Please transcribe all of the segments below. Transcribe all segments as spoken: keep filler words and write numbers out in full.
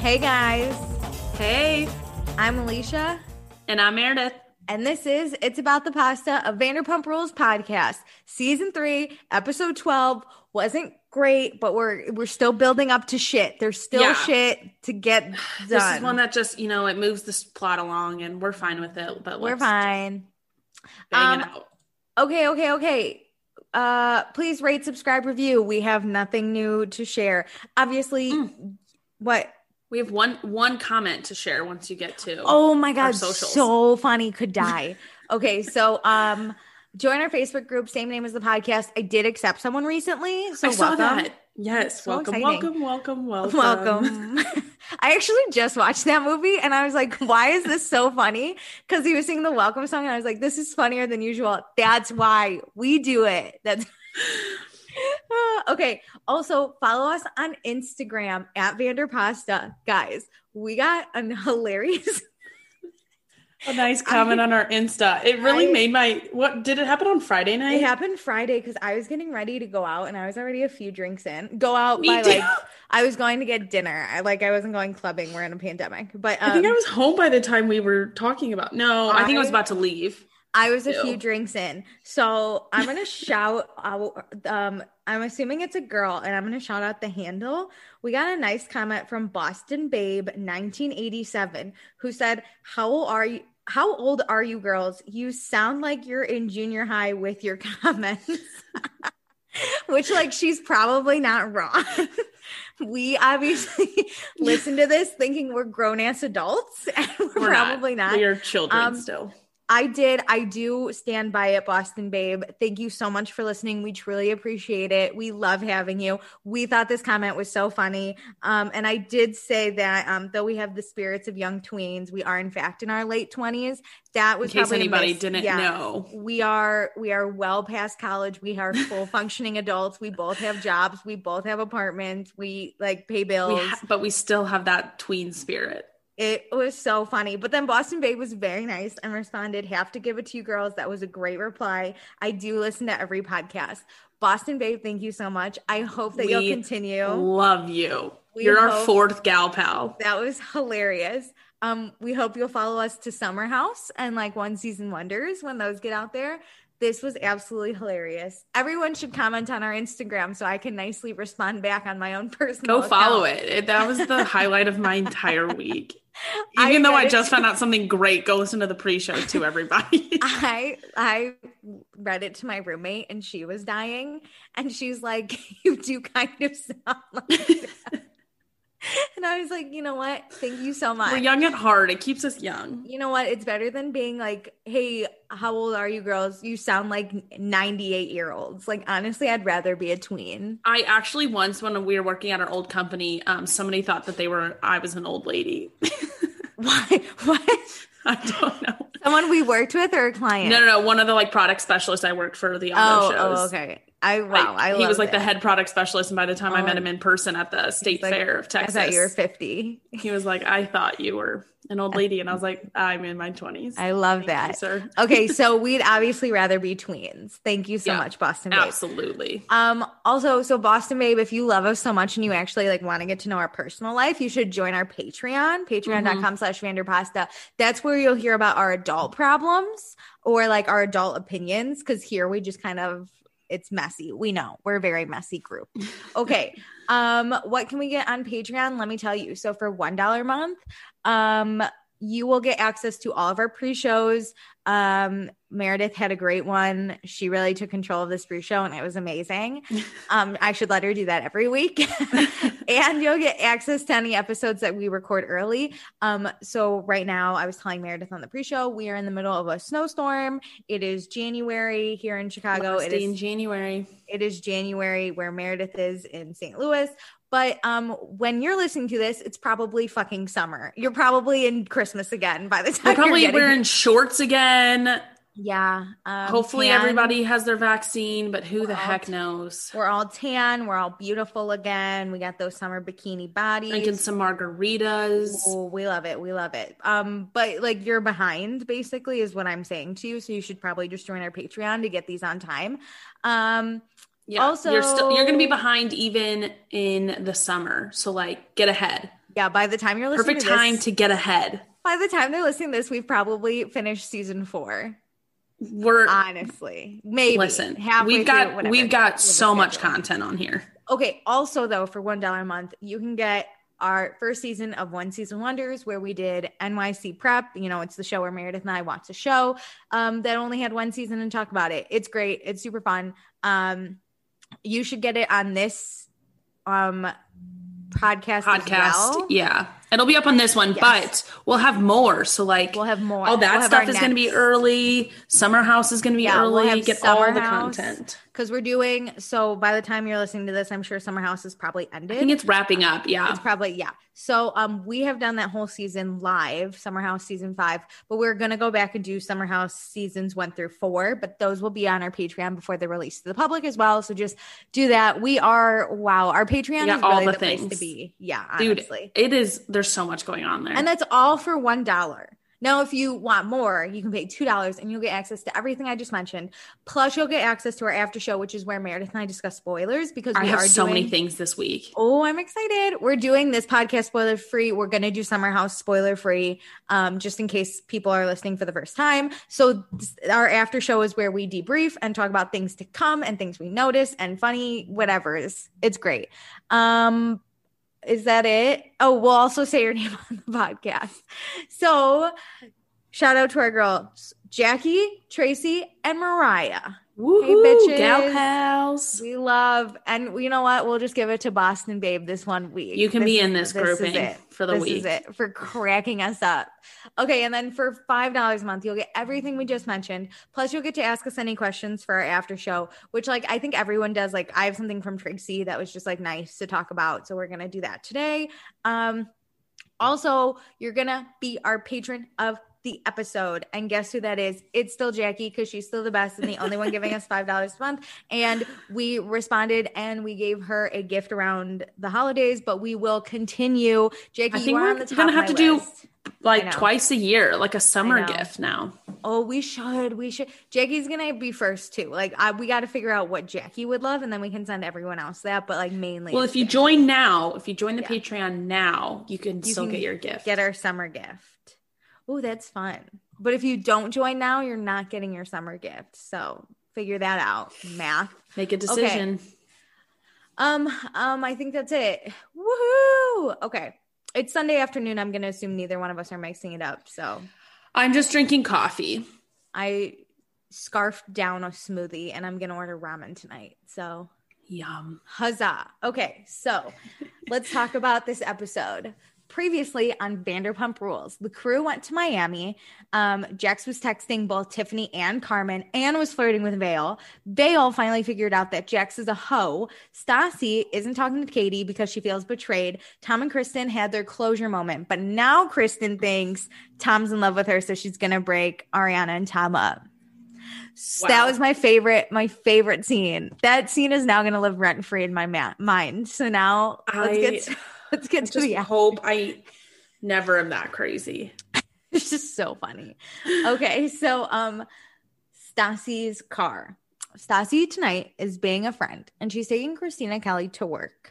Hey guys, Hey, I'm Alicia, and I'm Meredith. and this is It's About the Pasta, a Vanderpump Rules podcast. Season three, episode twelve wasn't great, but we're we're still building up to shit. There's still Yeah. shit to get done. This is one that just, you know, it moves this plot along and we're fine with it, but We're let's fine. bang Um, it out. Okay, okay, okay. Uh, please rate, subscribe, review. We have nothing new to share. Obviously, Mm. what? We have one one comment to share once you get to Oh my our God, socials. so funny, could die. Okay, so um join our Facebook group, same name as the podcast. I did accept someone recently, so I saw welcome. that. Yes, So welcome, exciting. welcome, welcome, welcome, Welcome. I actually just watched that movie and I was like, why is this so funny? Because he was singing the welcome song and I was like, this is funnier than usual. That's why we do it. That's okay. Also, follow us on Instagram at Vanderpasta. Guys, we got a hilarious A nice comment I- on our Insta. It really I- made my, what, did it happen on Friday night? It happened Friday because I was getting ready to go out and I was already a few drinks in. Go out Me by too. like I was going to get dinner. I like I wasn't going clubbing. We're in a pandemic. But um, I think I was home by the time we were talking about, no, I think I was I- about to leave. I was a Ew. few drinks in. So I'm gonna shout out um I'm assuming it's a girl and I'm gonna shout out the handle. We got a nice comment from Boston Babe nineteen eighty-seven who said, How old are you? How old are you girls? You sound like you're in junior high with your comments. Which, like, she's probably not wrong. We obviously listen to this thinking we're grown ass adults, and we're, We're probably not. We are children Um, still. I did. I do stand by it, Boston Babe. Thank you so much for listening. We truly appreciate it. We love having you. We thought this comment was so funny. Um, and I did say that um, though we have the spirits of young tweens, we are in fact in our late twenties. That was In case probably a anybody miss. didn't Yeah. know. We are we are well past college. We are full functioning adults. We both have jobs. We both have apartments. We like pay We bills. ha- but we still have that tween spirit. It was so funny. But then Boston Babe was very nice and responded, have to give it to you girls. That was a great reply. I do listen to every podcast. Boston Babe, thank you so much. I hope that We you'll continue. Love you. We You're our hope- fourth gal pal. That was hilarious. Um, we hope you'll follow us to Summer House and like One Season Wonders when those get out there. This was absolutely hilarious. Everyone should comment on our Instagram so I can nicely respond back on my own personal Go follow account. it. it. That was the highlight of my entire week. I Even though read I it just too. found out something great, go listen to the pre-show too, everybody. I I read it to my roommate and she was dying and she's like, you do kind of sound like that. And I was like, you know what? Thank you so much. We're young at heart. It keeps us young. You know what? It's better than being like, hey, how old are you girls? You sound like ninety-eight year olds. Like, honestly, I'd rather be a tween. I actually once, when we were working at our old company, um, somebody thought that they were, I was an old lady. Why? What? I don't know. Someone we worked with or a client? No, no, no. One of the like product specialists I worked for the Oh, auto shows. oh, okay. I wow. Like, I he was love like it. the head product specialist, and by the time I Oh, met him in person at the state Like, fair of Texas, I thought you were fifty. he was like, "I thought you were an old lady," and I was like, "I'm in my twenties." I love Thank that. you, sir. Okay, so we'd obviously rather be tweens. Thank you so Yeah, much, Boston Babe. Absolutely. Um, also, so Boston Babe, if you love us so much and you actually like want to get to know our personal life, you should join our Patreon, patreon.com slash Vanderpasta. That's where you'll hear about our adult problems or like our adult opinions. Cause here we just kind of, it's messy. We know we're a very messy group. Okay. um, what can we get on Patreon? Let me tell you. So for one dollar a month, um, you will get access to all of our pre-shows. Um, Meredith had a great one. She really took control of this pre-show and it was amazing. Um, I should let her do that every week. And you'll get access to any episodes that we record early. Um, so right now I was telling Meredith on the pre-show, we are in the middle of a snowstorm. It is January here in Chicago. Last It day is in January. it is January where Meredith is in Saint Louis. But um, when you're listening to this, it's probably fucking summer. You're probably in Christmas again by the time We're probably you're getting wearing shorts again. Yeah. Um, Hopefully tan. everybody has their vaccine, but who the all heck t- knows? We're all tan. We're all beautiful again. We got those summer bikini bodies. Drinking some margaritas. Oh, we love it. We love it. Um, but like you're behind basically is what I'm saying to you. So you should probably just join our Patreon to get these on time. Um, Yeah. Also- you're still you're gonna be behind even in the summer. So like get ahead. Yeah, by the time you're listening Perfect to time this, to get ahead. by the time they're listening to this, we've probably finished season four. We're honestly maybe listen. halfway We've got through, whatever. we've got We so much schedule. content on here. Okay. Also, though, for one dollar a month, you can get our first season of One Season Wonders, where we did N Y C Prep. You know, it's the show where Meredith and I watch a show um, that only had one season and talk about it. It's great. It's super fun. Um, you should get it on this um, podcast. Podcast, as well. yeah. It'll be up on this one, yes. But we'll have more. So, like, we'll have more. All that we'll stuff is going to be early. Summer House is going to be yeah, early. We'll get all the content. Because we're doing, so by the time you're listening to this, I'm sure Summer House is probably ended. I think it's wrapping up. Yeah. It's probably, yeah. So um, we have done that whole season live, Summer House season five, but we're going to go back and do Summer House seasons one through four, but those will be on our Patreon before they're released to the public as well. So just do that. We are, wow, our Patreon is really the, the place to be. Yeah, honestly. Dude, it is, there's so much going on there. And that's all for one dollar. Now, if you want more, you can pay two dollars and you'll get access to everything I just mentioned. Plus, you'll get access to our after show, which is where Meredith and I discuss spoilers because we I have are so doing, many things this week. Oh, I'm excited. We're doing this podcast spoiler free. We're going to do Summer House spoiler free um, just in case people are listening for the first time. So this, our after show is where we debrief and talk about things to come and things we notice and funny, whatever. It's, it's great. Um, Is that it? Oh, we'll also say your name on the podcast. So shout out to our girls, Jackie, Tracy, and Mariah. Woo-hoo, hey, bitches. Gal pals. We love, and you know what? We'll just give it to Boston Babe this one week. You can this, be in this, this grouping for the this week. This is it for cracking us up. Okay, and then for five dollars a month, you'll get everything we just mentioned. Plus, you'll get to ask us any questions for our after show, which, like, I think everyone does. Like, I have something from Tracy that was just, like, nice to talk about. So we're going to do that today. Um, also, you're going to be our patron of the episode, and guess who that is? It's still Jackie, because she's still the best and the only one giving us five dollars a month. And we responded and we gave her a gift around the holidays, but we will continue. Jackie, I think you are we're on the top gonna have to list. do like twice a year, like a summer gift now. Oh, we should. We should. Jackie's gonna be first too. Like, I, we got to figure out what Jackie would love, and then we can send everyone else that. But like mainly, well, if you Jackie. join now, if you join the yeah. Patreon now, you can you still can get your gift. Get our summer gift. Oh, that's fun. But if you don't join now, you're not getting your summer gift. So figure that out. Math. Make a decision. Okay. Um, um, I think that's it. Woohoo! Okay. It's Sunday afternoon. I'm going to assume neither one of us are mixing it up. So I'm just drinking coffee. I scarfed down a smoothie and I'm going to order ramen tonight. So yum. Huzzah. Okay. So let's talk about this episode. Previously on Vanderpump Rules, the crew went to Miami. Um, Jax was texting both Tiffany and Carmen and was flirting with Vale. Vale finally figured out that Jax is a hoe. Stassi isn't talking to Katie because she feels betrayed. Tom and Kristen had their closure moment, but now Kristen thinks Tom's in love with her, so she's going to break Ariana and Tom up. Wow. That was my favorite, my favorite scene. That scene is now going to live rent free in my ma- mind. So now let's I... get to- Let's get I to just the hope I never am that crazy. It's just so funny. Okay, so um, Stassi's car. Stassi tonight is being a friend, and she's taking Christina Kelly to work.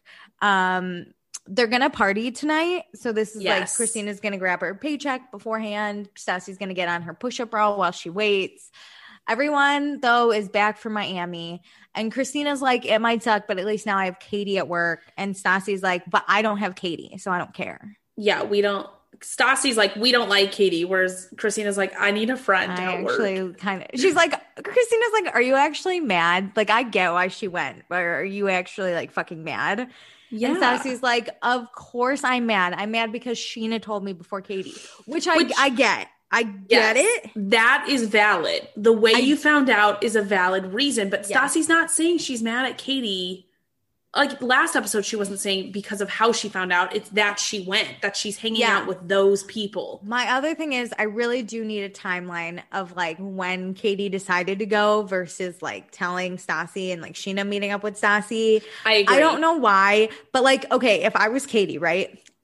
Um, they're gonna party tonight, so this is yes. like Christina's gonna grab her paycheck beforehand. Stassi's gonna get on her push-up bra while she waits. Everyone, though, is back from Miami. And Christina's like, it might suck, but at least now I have Katie at work. And Stassi's like, but I don't have Katie, so I don't care. Yeah, we don't. Stassi's like, we don't like Katie. Whereas Christina's like, I need a friend I at actually work. kind of. She's like, Christina's like, are you actually mad? Like, I get why she went. But are you actually like fucking mad? Yeah. And Stassi's like, of course I'm mad. I'm mad because Sheena told me before Katie, which I, which, I get. I get yes, it. That is valid. The way I, you found out is a valid reason. But yes. Stassi's not saying she's mad at Katie. Like last episode, she wasn't saying because of how she found out. It's that she went, that she's hanging yeah. out with those people. My other thing is I really do need a timeline of like when Katie decided to go versus like telling Stassi and like Sheena meeting up with Stassi. I agree. I don't know why. But like, okay, if I was Katie, right?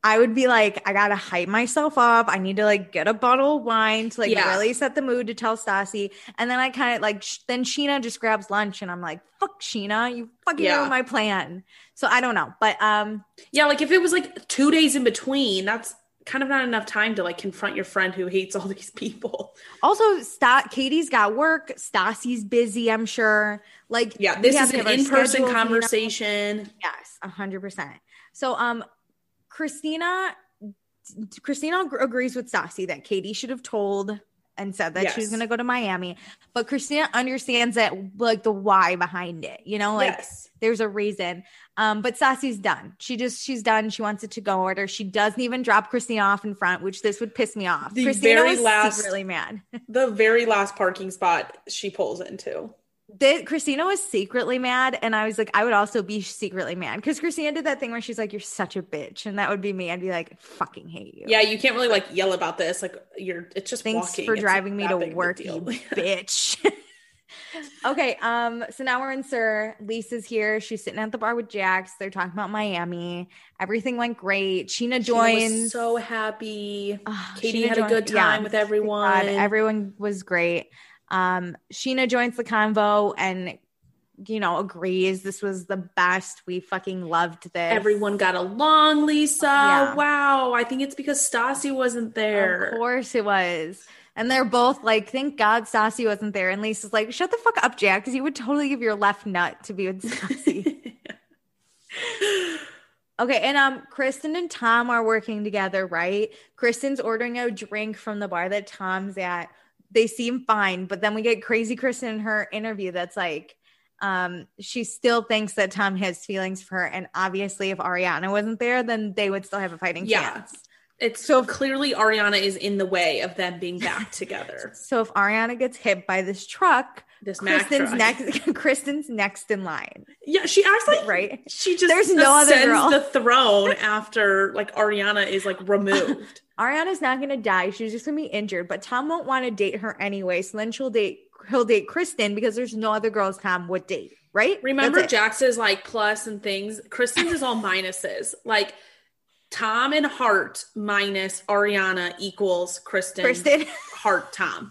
I would be like, I gotta hype myself up. I need to like get a bottle of wine to like Yeah. really set the mood to tell Stassi. And then I kind of like, sh- then Sheena just grabs lunch and I'm like, fuck Sheena, you fucking Yeah. ruined my plan. So I don't know. But um, Yeah, like if it was like two days in between, that's kind of not enough time to like confront your friend who hates all these people. Also, St- Katie's got work. Stassi's busy, I'm sure. Like, Yeah, we this have is to an have our in-person schedules, you know? conversation. Yes, a hundred percent. So, um, Christina, Christina ag- agrees with Stassi that Katie should have told and said that she was Yes. going to go to Miami, but Christina understands that like the why behind it. You know, like Yes. there's a reason. Um, but Stassi's done. She just she's done. She wants it to go order. She doesn't even drop Christina off in front, which this would piss me off. The Christina very was last- secretly mad. The very last parking spot she pulls into. The, Christina was secretly mad, and I was like, I would also be secretly mad because Christina did that thing where she's like, "You're such a bitch," and that would be me. I'd be like, "Fucking hate you." Yeah, you can't really like yell about this. Like you're, it's just Thanks walking. for It's driving me not to that big of a work, deal. you bitch. Okay, um, so now we're in Sir. Lisa's here. She's sitting at the bar with Jax. They're talking about Miami. Everything went great. Sheena Sheena joins. was so happy. Ah, Katie Sheena had a joined- good time yeah, with thank everyone. God. Everyone was great. Um, Sheena joins the convo and, you know, agrees this was the best. We fucking loved this. Everyone got along, Lisa. Yeah. Wow. I think it's because Stassi wasn't there. Of course it was. And they're both like, thank God Stassi wasn't there. And Lisa's like, shut the fuck up, Jack, because you would totally give your left nut to be with Stassi. Okay, and um, Kristen and Tom are working together, right? Kristen's ordering a drink from the bar that Tom's at. They seem fine, but then we get crazy Kristen in her interview that's like, um, she still thinks that Tom has feelings for her. And obviously, if Ariana wasn't there, then they would still have a fighting Yeah. chance. It's So so if- clearly Ariana is in the way of them being back together. So if Ariana gets hit by this truck, This Mack Kristen's truck. next. Kristen's next in line, Yeah, she acts like right? she just There's no other ascends girl. the throne after like Ariana is like removed. Ariana's not going to die. She's just going to be injured, but Tom won't want to date her anyway. So then she'll date, he'll date Kristen because there's no other girls Tom would date, right? Remember That's it. Jax's like plus and things. Kristen's is all minuses. Like Tom and Hart minus Ariana equals Kristen. Kristen, Hart Tom.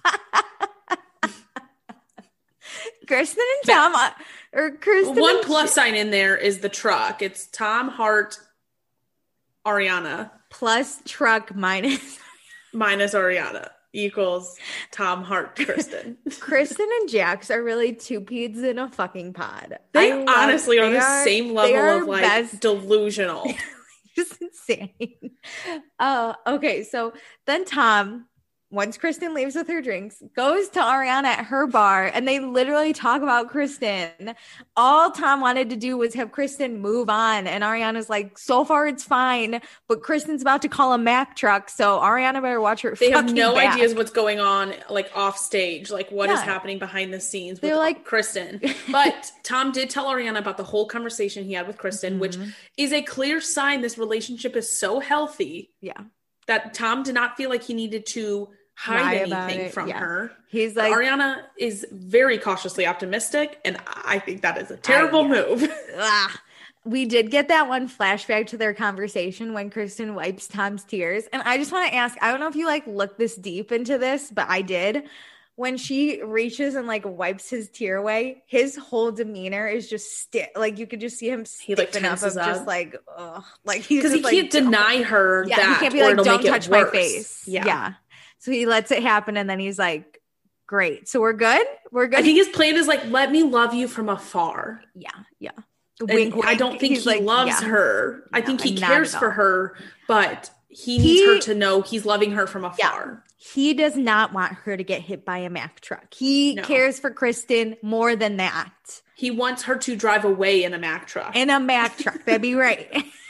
Kristen and Tom, uh, or Kristen. One and plus sign in there is the truck. It's Tom, Hart, Ariana plus truck minus minus Ariana equals Tom, Hart, Kristen. Kristen and Jax are really two peas in a fucking pod. They I love- honestly are they the same they level are of like best- delusional. just insane. Uh, okay, so then Tom, once Kristen leaves with her drinks, goes to Ariana at her bar, and they literally talk about Kristen. All Tom wanted to do was have Kristen move on, and Ariana's like, so far it's fine, but Kristen's about to call a Mack truck, so Ariana better watch her They have fucking no back. ideas what's going on like off stage, like what is Yeah. happening behind the scenes with They're like- Kristen. But Tom did tell Ariana about the whole conversation he had with Kristen, which Mhm. is a clear sign this relationship is so healthy Yeah. that Tom did not feel like he needed to hide Lie about anything it, from yeah. her. He's But like, Ariana is very cautiously optimistic, and I think that is a terrible yeah. move. ah. We did get that one flashback to their conversation when Kristen wipes Tom's tears. And I just want to ask, I don't know if you like look this deep into this, but I did. When she reaches and like wipes his tear away, his whole demeanor is just sti- like you could just see him He, like, stiffen up of tenses just up. like ugh. Like he's Because he just, like, can't deny her yeah, that, he can't be or like, it'll don't make it touch my worse. face. Yeah. yeah. So he lets it happen, and then he's like, "Great, so we're good. We're good." I think his plan is like, let me love you from afar. yeah, yeah. And Wink, I wink. don't think He's he like, loves yeah. her. I No, think he not cares at for all. her, but he needs He- her to know he's loving her from afar. He does not want her to get hit by a Mack truck. He No. cares for Kristen more than that. He wants her to drive away in a Mack truck. In a Mack truck. That'd be right.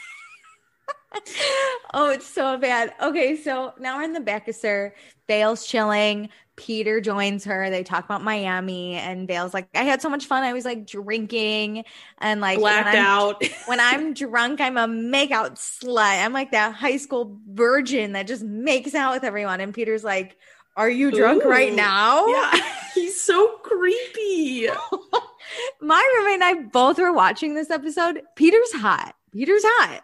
Oh, it's so bad. Okay, so now we're in the back of Sir. Vale's chilling. Peter joins her. They talk about Miami, and Vale's like, I had so much fun. I was like drinking and like Blacked when I'm- out. When I'm drunk, I'm a makeout slut. I'm like that high school virgin that just makes out with everyone. And Peter's like, are you drunk Ooh. right now? Yeah, he's so creepy. My roommate and I both were watching this episode. Peter's hot. Peter's hot.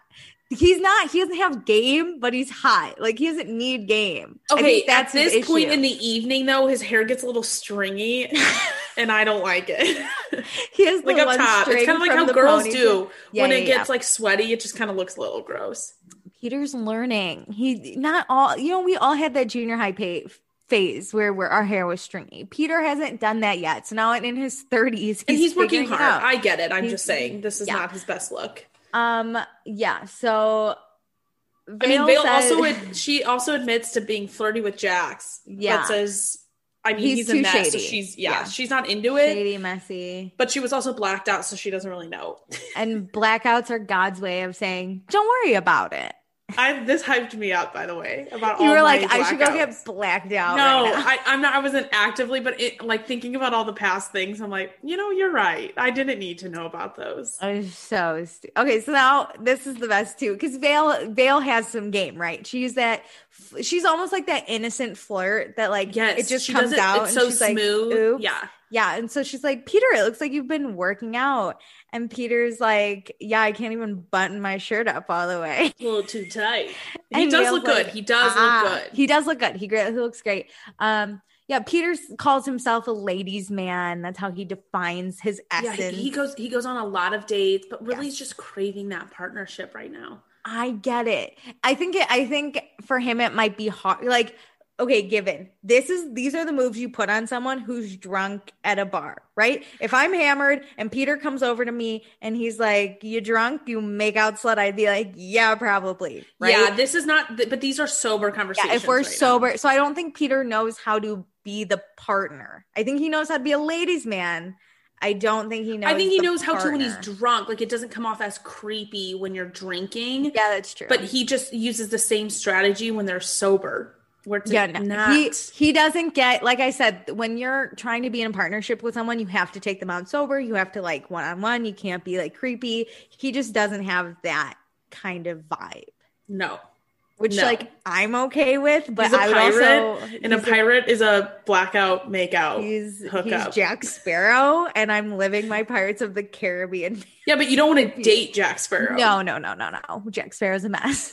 He's not, he doesn't have game, but he's hot. Like, he doesn't need game. Okay, that's at this point in the evening, though, his hair gets a little stringy, and I don't like it. He has like up top. It's kind of like how girls ponytail. do. Yeah, when yeah, it gets, yeah. like, sweaty, it just kind of looks a little gross. Peter's learning. He, not all, you know, we all had that junior high pay phase where, where our hair was stringy. Peter hasn't done that yet. So now in his thirties, he's and he's working hard. I get it. I'm he's, just saying this is yeah. not his best look. Um. Yeah. So, Vale I mean, Vale said, also ad- she also admits to being flirty with Jax. Yeah. But says, I mean, he's, he's a mess. Shady. So she's yeah, yeah, she's not into it. Shady, messy. But she was also blacked out, so she doesn't really know. And blackouts are God's way of saying, "Don't worry about it." I this hyped me up, by the way, about you all were like, I should go get blacked out. No, right now. I, I'm not. I wasn't actively, but it, like thinking about all the past things, I'm like, you know, you're right. I didn't need to know about those. I'm so stu- okay. So now this is the best too, because Vale Vale has some game, right? She's that. She's almost like that innocent flirt that like yes, it just comes it, out. It's and so she's smooth. Like, oops. Yeah. Yeah. And so she's like, Peter, it looks like you've been working out. And Peter's like, yeah, I can't even button my shirt up all the way. A little too tight. He and does Vale's look like, good. He does ah, look good. He does look good. He, he looks great. Um, yeah, Peter calls himself a ladies' man. That's how he defines his essence. Yeah, he, he goes he goes on a lot of dates, but really yes. he's just craving that partnership right now. I get it. I think it, I think for him it might be hard. Like, okay, given this is these are the moves you put on someone who's drunk at a bar, right? If I'm hammered and Peter comes over to me and he's like, "You drunk? You make out slut?" I'd be like, "Yeah, probably." Right? Yeah, this is not. But these are sober conversations. Yeah, if we're right sober, now. So I don't think Peter knows how to be the partner. I think he knows how to be a ladies' man. I don't think he knows. I think he knows partner. how to when he's drunk. Like, it doesn't come off as creepy when you're drinking. Yeah, that's true. But he just uses the same strategy when they're sober. Where to yeah, no. not... he he doesn't get, like I said, when you're trying to be in a partnership with someone, you have to take them out sober. You have to like one on one. You can't be like creepy. He just doesn't have that kind of vibe. No. Which no. like I'm okay with, but he's a I would pirate, also and a pirate a, is a blackout makeout. He's hookup. He's Jack Sparrow, and I'm living my Pirates of the Caribbean. Yeah, but you don't want to date Jack Sparrow. No, no, no, no, no. Jack Sparrow's a mess.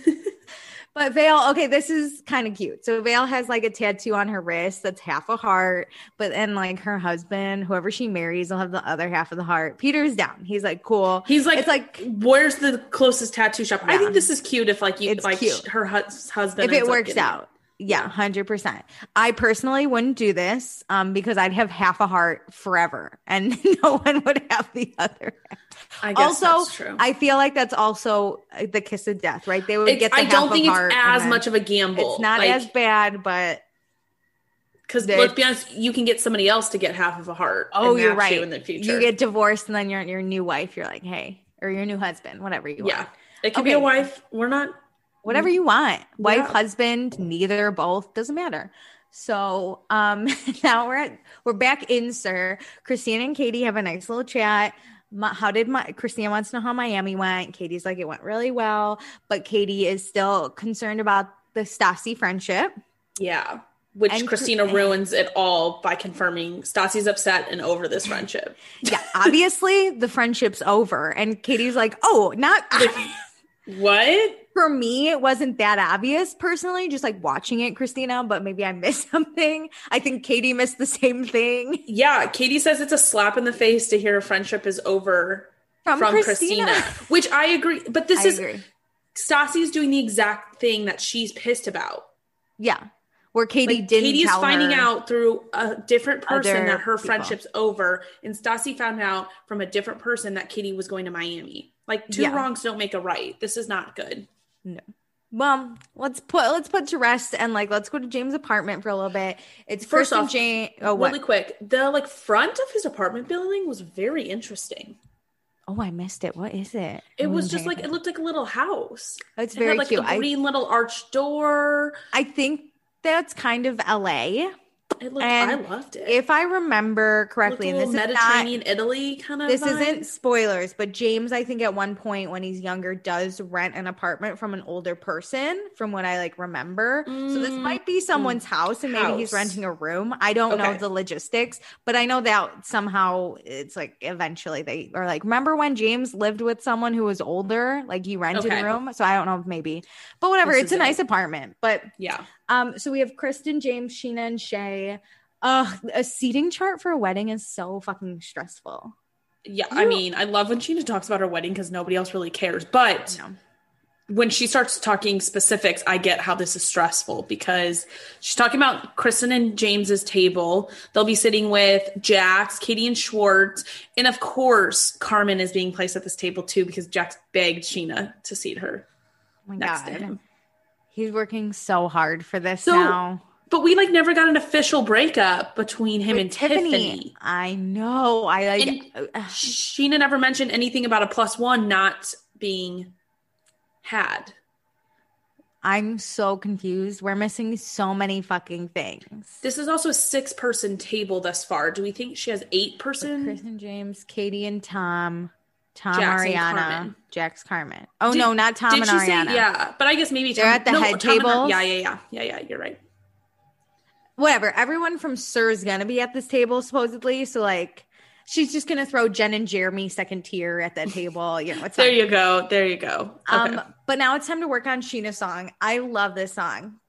But Vale, okay, this is kind of cute. So Vale has like a tattoo on her wrist that's half a heart, but then like her husband, whoever she marries, will have the other half of the heart. Peter's down. He's like, cool. He's like, it's like, where's the closest tattoo shop? Yeah. I think this is cute if like you it's like cute. her hus- husband. If it works out. Yeah, one hundred percent. I personally wouldn't do this um, because I'd have half a heart forever and no one would have the other half. I guess also, that's true. I feel like that's also the kiss of death, right? They would it's, get the I half don't think of it's heart as much of a gamble. It's not like, as bad, but... Because let's be honest, you can get somebody else to get half of a heart. Oh, you're right. You in the future, you get divorced and then your your new wife, you're like, hey, or your new husband, whatever you yeah. want. It could okay. be a wife. We're not... Whatever you want. Wife, yeah. husband, neither, both, doesn't matter. So um, now we're at, we're back in Sir. Christina and Katie have a nice little chat. My, how did my Christina wants to know how Miami went. Katie's like, it went really well, but Katie is still concerned about the Stassi friendship. Yeah. Which and Christina Cr- ruins it all by confirming Stassi's upset and over this friendship. Yeah, obviously the friendship's over. And Katie's like, oh, not what? For me, it wasn't that obvious personally, just like watching it, Christina, but maybe I missed something. I think Katie missed the same thing. Yeah, Katie says it's a slap in the face to hear a friendship is over from, from Christina. Christina, which I agree. But this I is, agree. Stassi's doing the exact thing that she's pissed about. Yeah, where Katie like, didn't Katie is tell finding her out through a different person Other that her people. friendship's over, and Stassi found out from a different person that Katie was going to Miami. Like, two yeah. wrongs don't make a right. This is not good. No. Well, let's put let's put to rest and like let's go to James' apartment for a little bit. It's first Chris off, James. Oh, what? Really quick, the like front of his apartment building was very interesting. Oh, I missed it. What is it? It was just like it looked like a little house. It's it very had, like, cute. A green I, little arched door. I think that's kind of L A. It looked, and I loved it. If I remember correctly, and this is Mediterranean not, Italy kind of this vibe. isn't spoilers, but James, I think at one point when he's younger, does rent an apartment from an older person, from what I like remember. Mm, so this might be someone's house, and maybe house. he's renting a room. I don't okay. know the logistics, but I know that somehow it's like eventually they are like, remember when James lived with someone who was older? Like he rented okay. a room. So I don't know if maybe, but whatever. This it's a it. nice apartment. But yeah. Um. So we have Kristen, James, Scheana, and Shay. Uh, a seating chart for a wedding is so fucking stressful. Yeah, I mean, I love when Scheana talks about her wedding because nobody else really cares. But when she starts talking specifics, I get how this is stressful because she's talking about Kristen and James's table. They'll be sitting with Jax, Katie, and Schwartz. And of course, Carmen is being placed at this table too because Jax begged Scheana to seat her oh my next God. to him. He's working so hard for this so, now. But we like never got an official breakup between him With and Tiffany. Tiffany. I know. I like. And Scheana never mentioned anything about a plus one not being had. I'm so confused. We're missing so many fucking things. This is also a six-person table thus far. Do we think she has eight person? Chris and James, Katie and Tom, Tom, Jax Ariana, Jax, Carmen. Oh did, no, not Tom and Ariana. Say, yeah, but I guess maybe Tom, they're at the no, head Tom table. Yeah, yeah, yeah, yeah, yeah. You're right. Whatever. Everyone from Sir is gonna be at this table supposedly. So like, she's just gonna throw Jen and Jeremy second tier at that table. You know, it's there. Fine. You go. There you go. Okay. Um, but now it's time to work on Scheana's song. I love this song.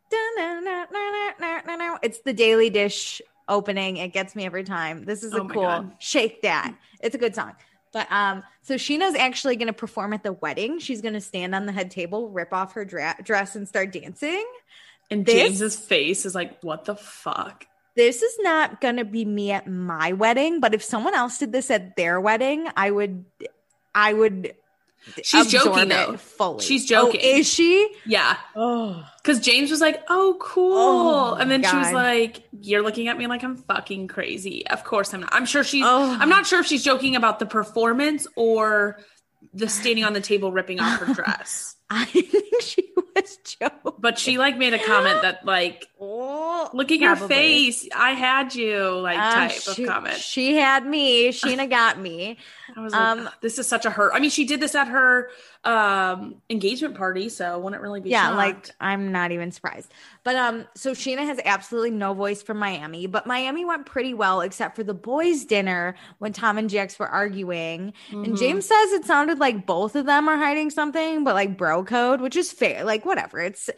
It's the Daily Dish opening. It gets me every time. This is a oh cool God. Shake That. It's a good song. But um, so Scheana's actually going to perform at the wedding. She's going to stand on the head table, rip off her dra- dress, and start dancing. And this, James's face is like, what the fuck? This is not going to be me at my wedding, but if someone else did this at their wedding, I would, I would. She's joking though. Fully. She's joking. Oh, is she? Yeah. Oh. Because James was like, oh, cool. Oh, and then God. she was like, you're looking at me like I'm fucking crazy. Of course I'm not. I'm sure she's, oh. I'm not sure if she's joking about the performance or the standing on the table ripping off her dress. I think she was joking. But she like made a comment that like, oh, look at Probably. your face. I had you like uh, type she, of comment. She had me. Scheana got me. I was like, um, this is such a hurt. I mean, she did this at her um, engagement party, so I wouldn't really be Yeah, shocked. like I'm not even surprised. But um, so Scheana has absolutely no voice from Miami, but Miami went pretty well except for the boys' dinner when Tom and Jax were arguing. Mm-hmm. And James says it sounded like both of them are hiding something, but like bro code, which is fair. Like whatever. It's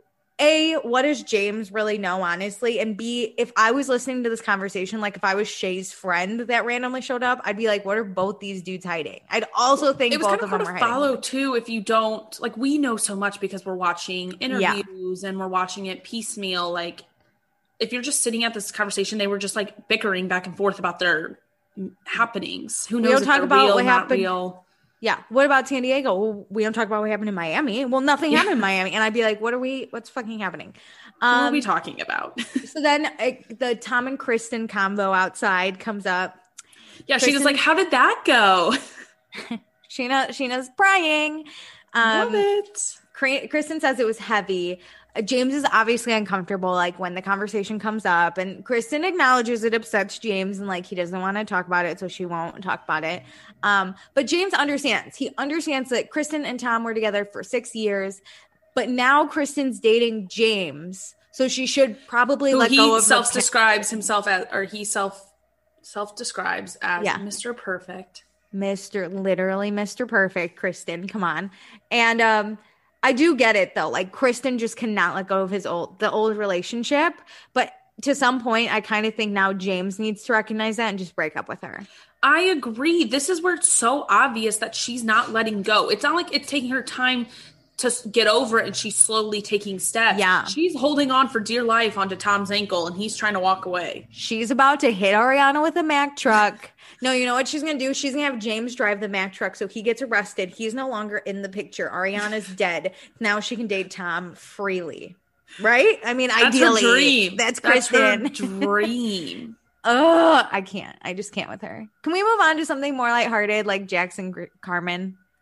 A, what does James really know, honestly? And B, if I was listening to this conversation, like if I was Shay's friend that randomly showed up, I'd be like, what are both these dudes hiding? I'd also think it was both kind of, of hard them to are follow hiding. too if you don't, like we know so much because we're watching interviews yeah. and we're watching it piecemeal. Like if you're just sitting at this conversation, they were just like bickering back and forth about their happenings. Who knows we don't if talk they're about real, what not happened. real. Yeah. What about San Diego? Well, we don't talk about what happened in Miami. Well, nothing happened in Miami. And I'd be like, what are we, what's fucking happening? Um, what are we talking about? So then uh, the Tom and Kristen combo outside comes up. Yeah. Kristen, she was like, how did that go? Scheana, Scheana's crying. Um, Love it. Kristen says it was heavy. Uh, James is obviously uncomfortable, like when the conversation comes up, and Kristen acknowledges it upsets James and like he doesn't want to talk about it, so she won't talk about it. Um, but James understands. He understands that Kristen and Tom were together for six years, but now Kristen's dating James, so she should probably Who let he go of. Self-describes himself as, or he self self-describes as yeah. Mister Perfect. Mister literally Mister Perfect. Kristen, come on, and um. I do get it though. Like Kristen just cannot let go of his old, the old relationship. But to some point, I kind of think now James needs to recognize that and just break up with her. I agree. This is where it's so obvious that she's not letting go. It's not like it's taking her time to get over it and she's slowly taking steps. Yeah. She's holding on for dear life onto Tom's ankle and he's trying to walk away. She's about to hit Ariana with a Mack truck. No, you know what she's going to do? She's going to have James drive the Mack truck so he gets arrested. He's no longer in the picture. Ariana's dead. Now she can date Tom freely. Right? I mean, that's ideally. Her dream. That's Kristen. That's her dream. Oh, I can't. I just can't with her. Can we move on to something more lighthearted like Jackson Carmen?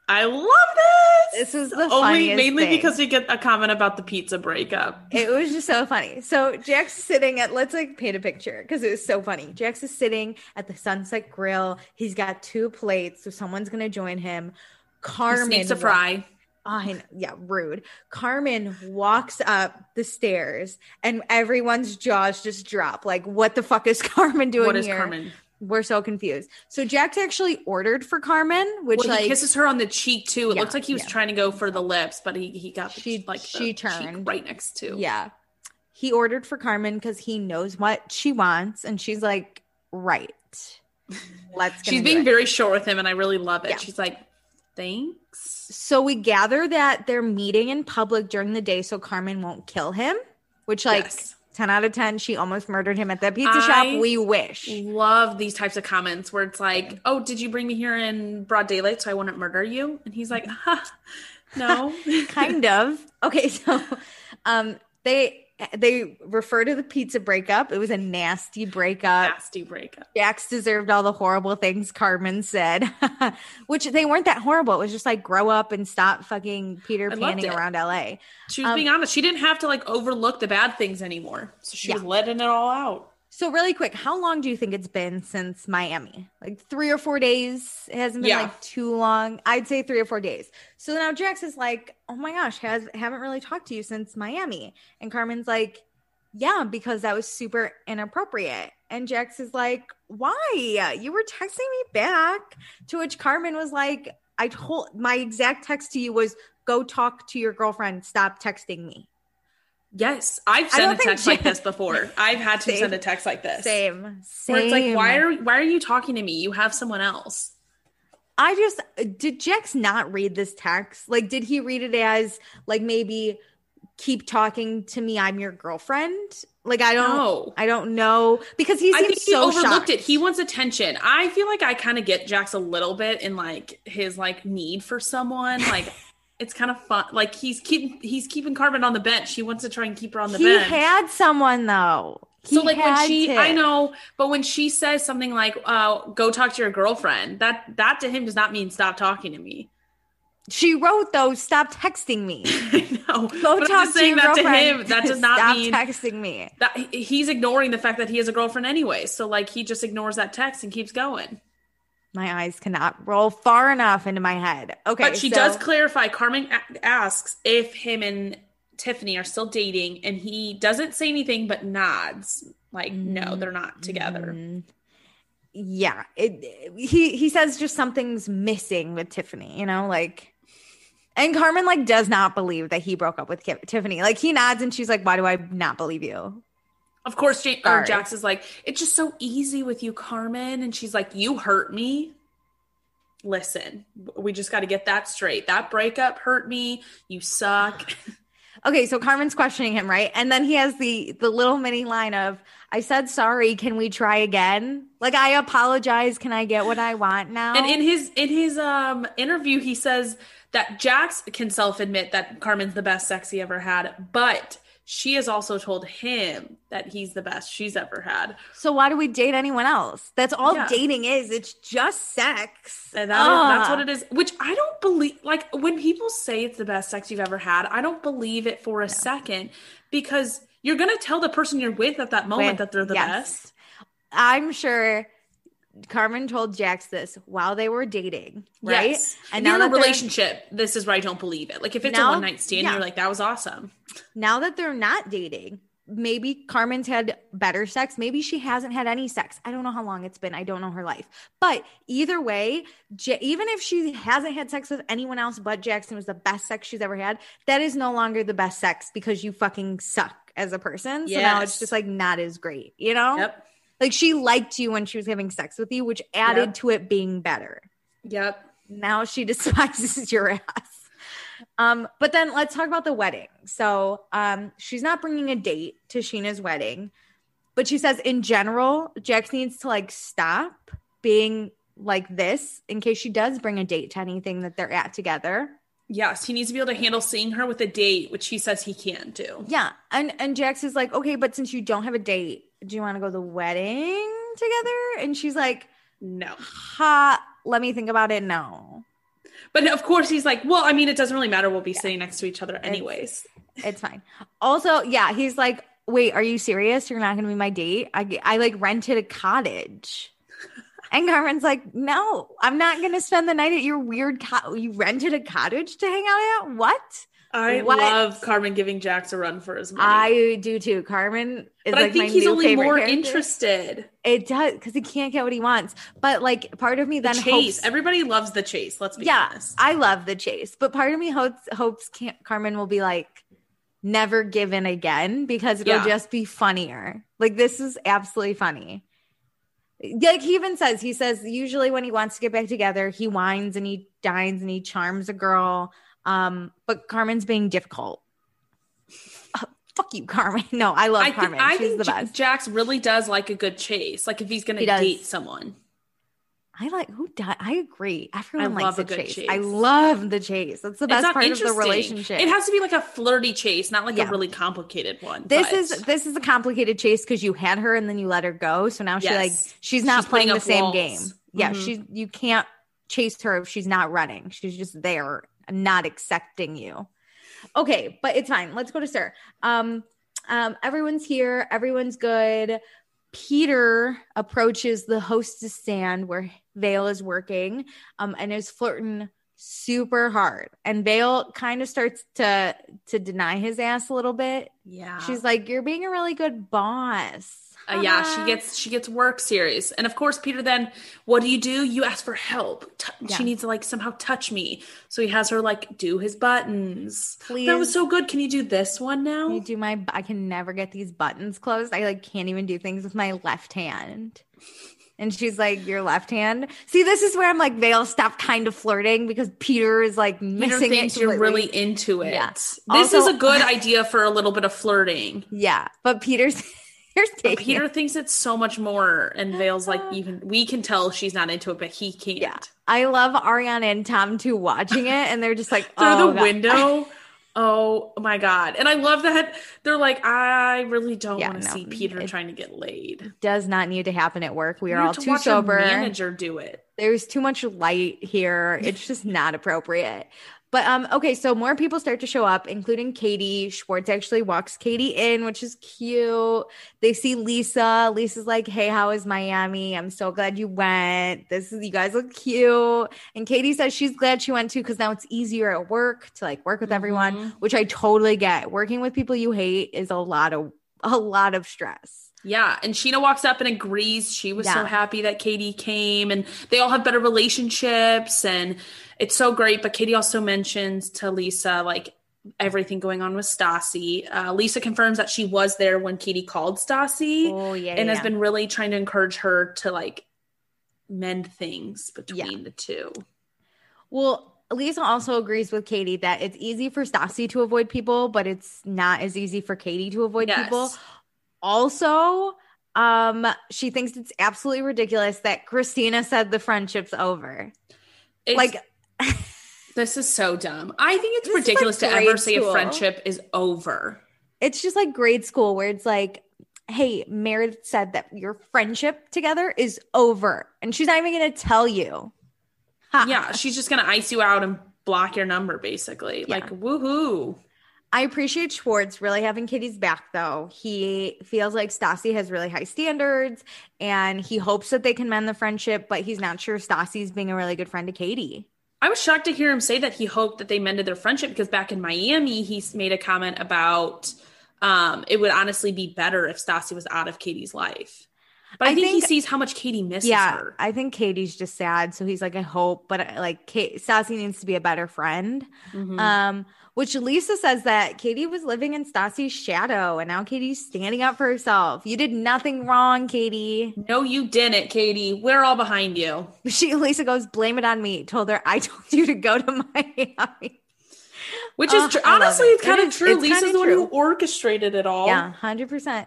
I love this. This is the only mainly thing. because we get a comment about the pizza breakup. It was just so funny. So Jax is sitting at, let's like paint a picture because it was so funny. Jax is sitting at the Sunset Grill. He's got two plates, so someone's gonna join him. Carmen he sneaks a fry. I know, yeah, rude. Carmen walks up the stairs and everyone's jaws just drop. Like, what the fuck is Carmen doing here? What is Carmen? We're so confused. So Jax actually ordered for Carmen, which well, like he kisses her on the cheek too. It yeah, looks like he was yeah. trying to go for the lips, but he he got she the, like she the turned cheek right next to. Yeah, he ordered for Carmen because he knows what she wants, and she's like, right. Let's. She's being very short with him, and I really love it. Yeah. She's like, thanks. So we gather that they're meeting in public during the day, so Carmen won't kill him. Which like. Yes. ten out of ten, she almost murdered him at that pizza I shop. We wish. Love these types of comments where it's like, oh, did you bring me here in broad daylight so I wouldn't murder you? And he's like, ha, no. Kind of. Okay, so um, they they refer to the pizza breakup. It was a nasty breakup. Nasty breakup. Jax deserved all the horrible things Carmen said, which they weren't that horrible. It was just like, grow up and stop fucking Peter Panning around L A. She was um, being honest. She didn't have to like overlook the bad things anymore. So she yeah. was letting it all out. So really quick, how long do you think it's been since Miami? Like three or four days? It hasn't been yeah. like too long. I'd say three or four days. So now Jax is like, oh my gosh, has haven't really talked to you since Miami. And Carmen's like, yeah, because that was super inappropriate. And Jax is like, why? You were texting me back. To which Carmen was like, I told my exact text to you was, go talk to your girlfriend. Stop texting me. Yes, I've sent a text like this before. I've had to same, send a text like this. Same, same. Where it's like, why are why are you talking to me? You have someone else. I just did Jax not read this text? Like, did he read it as like maybe keep talking to me? I'm your girlfriend. Like, I don't, no. I don't know because he seems I think he so overlooked shocked. It. He wants attention. I feel like I kind of get Jax a little bit in like his like need for someone, like. It's kind of fun. Like he's keeping he's keeping Carmen on the bench. He wants to try and keep her on the he bench. He had someone though. He so like when she, to. I know, but when she says something like, uh, "Go talk to your girlfriend," that that to him does not mean stop talking to me. She wrote though, "Stop texting me." I know. Go but talk I'm just saying to your that girlfriend. To him, that does not stop mean texting me. That he's ignoring the fact that he has a girlfriend anyway. So like he just ignores that text and keeps going. My eyes cannot roll far enough into my head. Okay. But she so- does clarify. Carmen a- asks if him and Tiffany are still dating, and he doesn't say anything but nods. Like, mm-hmm. no, they're not together. Mm-hmm. Yeah. It, he, he says just something's missing with Tiffany, you know, like, and Carmen like does not believe that he broke up with K- Tiffany. Like he nods and she's like, why do I not believe you? Of course, J- or Jax is like, it's just so easy with you, Carmen. And she's like, you hurt me. Listen, we just got to get that straight. That breakup hurt me. You suck. Okay, so Carmen's questioning him, right? And then he has the the little mini line of, I said sorry, can we try again? Like, I apologize, can I get what I want now? And in his in his um interview, he says that Jax can self-admit that Carmen's the best sex he ever had, but she has also told him that he's the best she's ever had. So why do we date anyone else? That's all yeah. dating is. It's just sex. And that is, that's what it is. Which I don't believe. Like when people say it's the best sex you've ever had, I don't believe it for a no. second because you're going to tell the person you're with at that moment with, that they're the yes. best. I'm sure Carmen told Jax this while they were dating, right? Yes. And now in a relationship, this is where I don't believe it. Like if it's now, a one night stand, yeah. you're like, that was awesome. Now that they're not dating, maybe Carmen's had better sex. Maybe she hasn't had any sex. I don't know how long it's been. I don't know her life. But either way, J- even if she hasn't had sex with anyone else but Jackson was the best sex she's ever had, that is no longer the best sex because you fucking suck as a person. So yes. now it's just like not as great, you know? Yep. Like she liked you when she was having sex with you, which added yep. to it being better. Yep. Now she despises your ass. Um, but then let's talk about the wedding. So um, she's not bringing a date to Sheena's wedding, but she says in general, Jax needs to like stop being like this in case she does bring a date to anything that they're at together. Yes, he needs to be able to handle seeing her with a date, which he says he can do. Yeah, and and Jax is like, okay, but since you don't have a date, do you want to go to the wedding together? And she's like, no. Ha, let me think about it. No. But of course he's like, well, I mean, it doesn't really matter. We'll be Yeah. sitting next to each other anyways. It's, it's fine. Also, yeah, he's like, wait, are you serious? You're not going to be my date? I, I like rented a cottage. And Carmen's like, no, I'm not going to spend the night at your weird co- you rented a cottage to hang out at? What? I what? love Carmen giving Jax a run for his money. I do too. Carmen is but like I think my he's new only favorite more character. interested. It does, because he can't get what he wants. But like part of me The then chase. hopes, Everybody loves the chase. Let's be yeah, honest. I love the chase. But part of me hopes hopes can't, Carmen will be like never given again, because it'll Yeah. just be funnier. Like this is absolutely funny. Like he even says, he says usually when he wants to get back together, he whines and he dines and he charms a girl. Um, but Carmen's being difficult. Uh, fuck you, Carmen. No, I love I Carmen. think, I She's think the J- best. Jax really does like a good chase. Like if he's going He to does. date someone. I like who does. I agree. Everyone I likes love the a good chase. chase. I love the chase. That's the It's best not part of the interesting. relationship. It has to be like a flirty chase, not like Yeah. a really complicated one. This but- is this is a complicated chase because you had her and then you let her go. So now she like Yes. she's not She's playing putting the up same walls. game. Yeah, Mhm. she's you can't chase her if she's not running. She's just there, not accepting you. Okay, but it's fine. Let's go to Sir. Um, um, everyone's here. Everyone's good. Peter approaches the hostess stand where Vale is working, um, and is flirting super hard. And Vale kind of starts to to deny his ass a little bit. Yeah. She's like, "You're being a really good boss." Uh, yeah, Haha. she gets she gets work serious, and of course Peter then, what do you do? You ask for help. T- Yeah. She needs to like somehow touch me, so he has her like do his buttons. Please. That was so good. Can you do this one now? Can you do my I can never get these buttons closed. I like can't even do things with my left hand. And she's like, your left hand. See, this is where I'm like, Vale, stop kind of flirting, because Peter is like Peter missing thinks it. you're completely. really into it. Yeah. This Also- is a good idea for a little bit of flirting. Yeah, but Peter's here's But taking Peter it. thinks it's so much more, and Vale's like, even we can tell she's not into it, but he can't. Yeah. I love Ariana and Tom too watching it, and they're just like, Through oh, the God. window. Oh my God. And I love that they're like, I really don't Yeah, want to no, see Peter it- trying to get laid. Does not need to happen at work. We We are need all to too watch sober. a manager do it. There's too much light here. It's just not appropriate. But um, okay, so more people start to show up, including Katie. Schwartz actually walks Katie in, which is cute. They see Lisa. Lisa's like, "Hey, how is Miami? I'm so glad you went. This is you guys look cute." And Katie says she's glad she went too, because now it's easier at work to like work with everyone, Mhm. which I totally get. Working with people you hate is a lot of a lot of stress. Yeah. And Sheena walks up and agrees. She was so Yeah. happy that Katie came, and they all have better relationships, and it's so great. But Katie also mentions to Lisa, like, everything going on with Stassi. Uh, Lisa confirms that she was there when Katie called Stassi. Oh yeah, and yeah. has been really trying to encourage her to like mend things between Yeah. the two. Well, Lisa also agrees with Katie that it's easy for Stassi to avoid people, but it's not as easy for Katie to avoid Yes. people. Also, um, she thinks it's absolutely ridiculous that Christina said the friendship's over. It's, Like, this is so dumb. I think it's This is ridiculous like to ever grade say school. a friendship is over. it's just like grade school where it's like, hey, Meredith said that your friendship together is over. And she's not even going to tell you. Ha. Yeah, she's just gonna ice you out and block your number, basically. Yeah. Like, woohoo. I appreciate Schwartz really having Katie's back, though. He feels like Stassi has really high standards, and he hopes that they can mend the friendship, but he's not sure Stassi's being a really good friend to Katie. I was shocked to hear him say that he hoped that they mended their friendship, because back in Miami, he made a comment about um, it would honestly be better if Stassi was out of Katie's life. But I, I think, he think- sees how much Katie misses Yeah, her. I think Katie's just sad, so he's like, I hope, but uh, like, Kate, Stassi needs to be a better friend. Mhm. Um, which Lisa says that Katie was living in Stassi's shadow, and now Katie's standing up for herself. You did nothing wrong, Katie. No, you didn't, Katie. We're all behind you. She Lisa goes, blame it on me. Told her I told you to go to Miami. Which is Oh, true. I love Honestly, it. it's kind It of is- true. it's Lisa's kinda the one true. who orchestrated it all. Yeah, one hundred percent.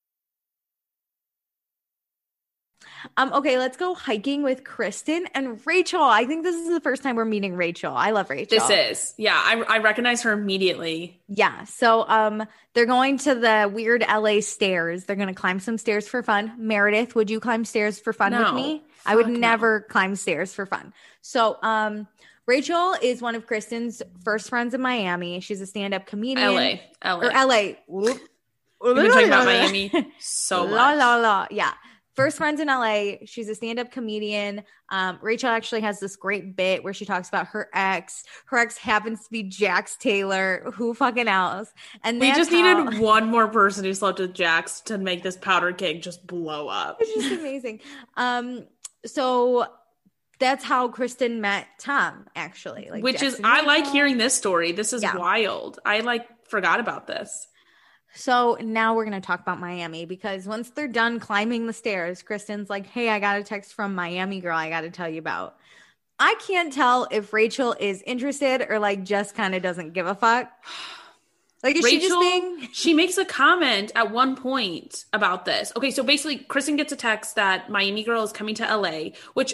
Um, okay, let's go hiking with Kristen and Rachel. I think this is the first time we're meeting Rachel. I love Rachel. This is. Yeah, I, I recognize her immediately. Yeah. So um they're going to the weird L A stairs. They're gonna climb some stairs for fun. Meredith, would you climb stairs for fun with No. me? I would Fuck no. never climb stairs for fun. So um Rachel is one of Kristen's first friends in Miami. She's a stand-up comedian. L A. L A. Or L A. Whoop. We've been talking about Miami so much. La, la, la. Yeah. First friends in L A. She's a stand-up comedian. Um, Rachel actually has this great bit where she talks about her ex. Her ex happens to be Jax Taylor. Who fucking else? And we just how- needed one more person who slept with Jax to make this powder keg just blow up. It's just amazing. Um, so that's how Kristen met Tom, actually. Like Which Jackson is, I Rachel. like hearing this story. This is Yeah. wild. I like forgot about this. So now we're going to talk about Miami because once they're done climbing the stairs, Kristen's like, hey, I got a text from Miami girl I got to tell you about. I can't tell if Rachel is interested or like just kind of doesn't give a fuck. Like, is Rachel, she just being... she makes a comment at one point about this. Okay, so basically Kristen gets a text that Miami girl is coming to L A, which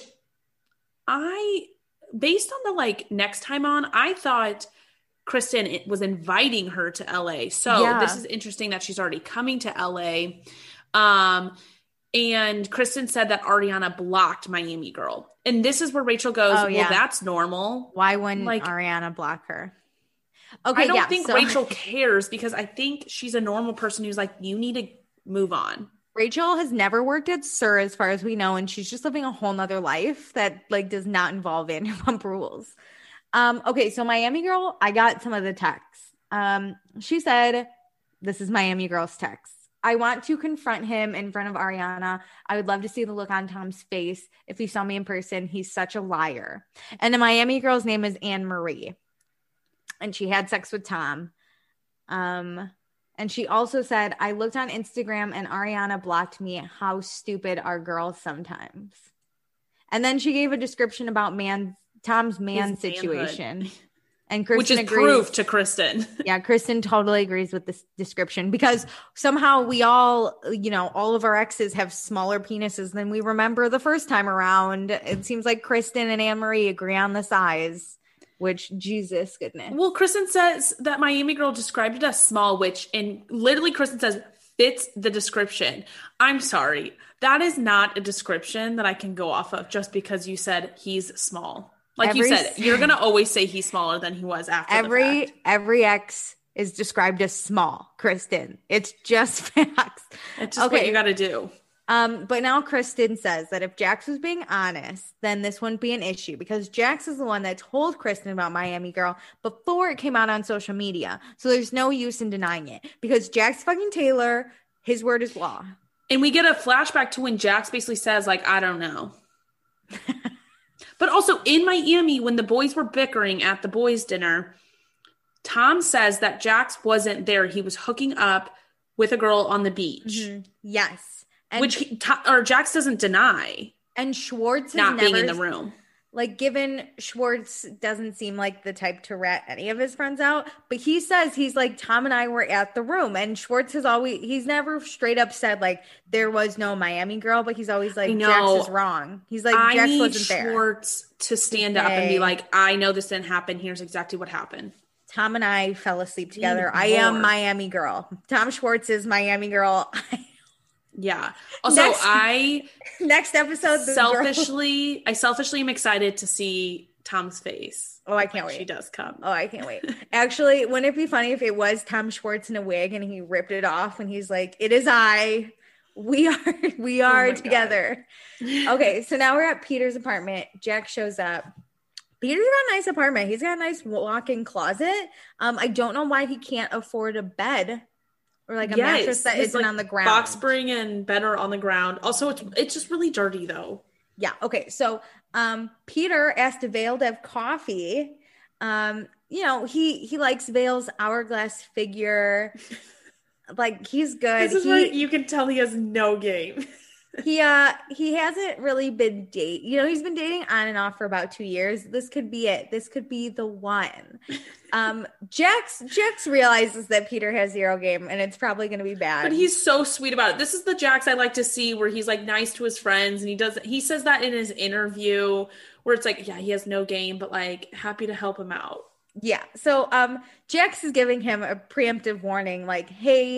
I, based on the like next time on, I thought Kristen was inviting her to L A. So Yeah. this is interesting that she's already coming to L A. Um, and Kristen said that Ariana blocked Miami girl. And this is where Rachel goes, Oh, well, yeah. that's normal. Why wouldn't Like- Ariana block her? Okay, I don't yeah, think so- Rachel cares because I think she's a normal person who's like, you need to move on. Rachel has never worked at S U R as far as we know, and she's just living a whole nother life that like does not involve Vanderpump Rules. Um, okay, so Miami Girl, I got some of the texts. Um, she said, this is Miami Girl's text. I want to confront him in front of Ariana. I would love to see the look on Tom's face. If he saw me in person, he's such a liar. And the Miami Girl's name is Anne Marie. And she had sex with Tom. Um, and she also said, I looked on Instagram and Ariana blocked me. How stupid are girls sometimes? And then she gave a description about man Tom's man His situation. manhood. And Kristen Which is agrees. proof to Kristen. Yeah, Kristen totally agrees with this description because somehow we all, you know, all of our exes have smaller penises than we remember the first time around. It seems like Kristen and Anne Marie agree on the size, which Jesus goodness. Well, Kristen says that Miami girl described it as small, which and literally Kristen says fits the description. I'm sorry. That is not a description that I can go off of just because you said he's small. Like Every, you said, you're going to always say he's smaller than he was after every the fact. every ex is described as small, Kristen. It's just facts. It's just what you got to do. Um, but now Kristen says that if Jax was being honest, then this wouldn't be an issue because Jax is the one that told Kristen about Miami Girl before it came out on social media. So there's no use in denying it because Jax fucking Taylor, his word is law. And we get a flashback to when Jax basically says, like, I don't know. But also in Miami, when the boys were bickering at the boys' dinner, Tom says that Jax wasn't there. He was hooking up with a girl on the beach, Mm-hmm. Yes. And, which he, or Jax doesn't deny and Schwartz has not never, being in the room. Like, given Schwartz doesn't seem like the type to rat any of his friends out, but he says he's like, Tom and I were at the room, and Schwartz has always, he's never straight up said like there was no Miami Girl, but he's always like, Jax is wrong. He's like, I Jax need wasn't there. Schwartz to stand To up and be say- like, I know this didn't happen. Here's exactly what happened. Tom and I fell asleep together. Need I am more. Miami Girl. Tom Schwartz is Miami Girl. Yeah. Also, Next- I Next episode, the girl- selfishly, I selfishly am excited to see Tom's face. Oh, I can't when wait. She does come. Oh, I can't wait. Actually, wouldn't it be funny if it was Tom Schwartz in a wig and he ripped it off and he's like, it is I. We are we are Oh my together. Okay, so now we're at Peter's apartment. Jack shows up. Peter's got a nice apartment. He's got a nice walk-in closet. Um, I don't know why he can't afford a bed or like a Yes, mattress that his, isn't like, on the ground. Box spring and bed are on the ground. Also, it's it's just really dirty though. Yeah. Okay. So um, Peter asked Vale to have coffee. Um, you know, he he likes Vale's hourglass figure. Like he's good. This is he, where you can tell he has no game. he uh he hasn't really been date. You know, he's been dating on and off for about two years. This could be it. This could be the one. Um, Jax Jax realizes that Peter has zero game, and it's probably going to be bad. But he's so sweet about it. This is the Jax I like to see where he's like nice to his friends and he does he says that in his interview where it's like, yeah, he has no game, but like happy to help him out. Yeah. So um Jax is giving him a preemptive warning, like, hey,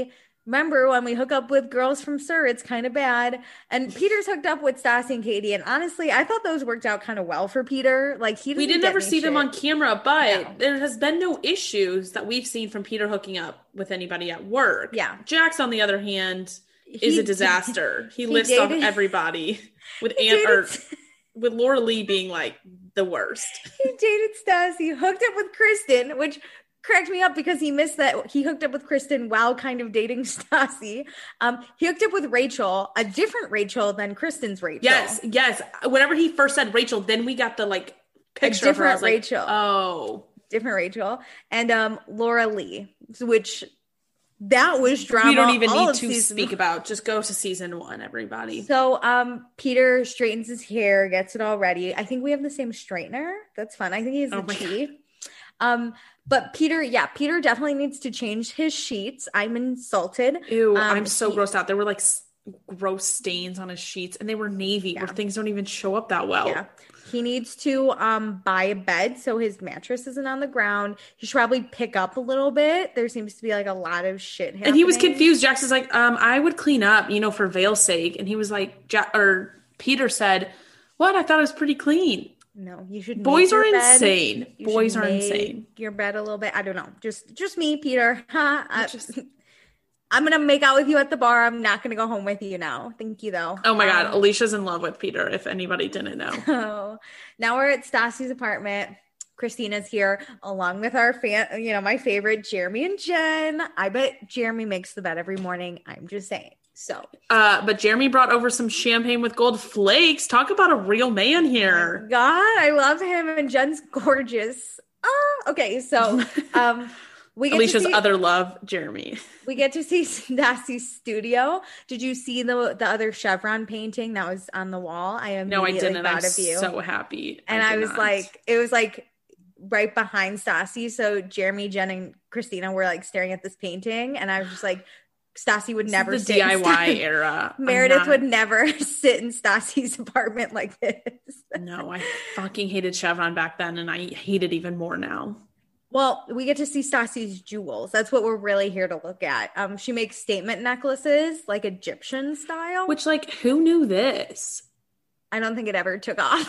remember when we hook up with girls from SUR, it's kind of bad. And Peter's hooked up with Stassi and Katie. And honestly, I thought those worked out kind of well for Peter. Like he We didn't ever see shit. them on camera, but no. there has been no issues that we've seen from Peter hooking up with anybody at work. Yeah. Jax, on the other hand, he, is a disaster. He, he lifts dated, off everybody with Aunt or with Laura Lee being like the worst. He dated Stassi, hooked up with Kristen, which cracked me up because he missed that he hooked up with Kristen while kind of dating Stassi. Um, he hooked up with Rachel, a different Rachel than Kristen's Rachel. Yes, yes. Whenever he first said Rachel, then we got the like picture a of her. I was like, Rachel. Oh, different Rachel, and um, Laura Lee, which that was drama. We don't even all need to season. speak about. Just go to season one, everybody. So, um, Peter straightens his hair, gets it all ready. I think we have the same straightener. That's fun. I think he has oh the chief. Um, but Peter, yeah, Peter definitely needs to change his sheets. I'm insulted. Ew, um, I'm so he, grossed out. There were like s- gross stains on his sheets, and they were navy, yeah. where things don't even show up that well. Yeah. He needs to um buy a bed so his mattress isn't on the ground. He should probably pick up a little bit. There seems to be like a lot of shit happening. And he was confused. Jax is like, um, I would clean up, you know, for Vale's sake. And he was like, ja- or Peter said, what? I thought it was pretty clean. No, you should. Boys are bed. insane. You Boys are insane. Your bed a little bit. I don't know. Just, just me, Peter. I, just, I'm gonna make out with you at the bar. I'm not gonna go home with you now. Thank you, though. Oh my god, um, Alicia's in love with Peter. If anybody didn't know. Oh, now we're at Stassi's apartment. Christina's here along with our fan. You know, my favorite, Jeremy and Jen. I bet Jeremy makes the bed every morning. I'm just saying. So, uh, but Jeremy brought over some champagne with gold flakes. Talk about a real man here. Oh God, I love him, and Jen's gorgeous. Oh, okay. So, um, we get Alicia's to see, other love, Jeremy. We get to see Stassi's studio. Did you see the the other chevron painting that was on the wall? I am no, I didn't. I'm of you. so happy, and I, I was not. like, it was like right behind Stassi. So Jeremy, Jen, and Christina were like staring at this painting, and I was just like. Stassi would this never is the sit D I Y in era. Meredith not... would never sit in Stassi's apartment like this. No, I fucking hated Chevron back then, and I hate it even more now. Well, we get to see Stassi's jewels. That's what we're really here to look at. Um, she makes statement necklaces, like Egyptian style. Which, like, who knew this? I don't think it ever took off.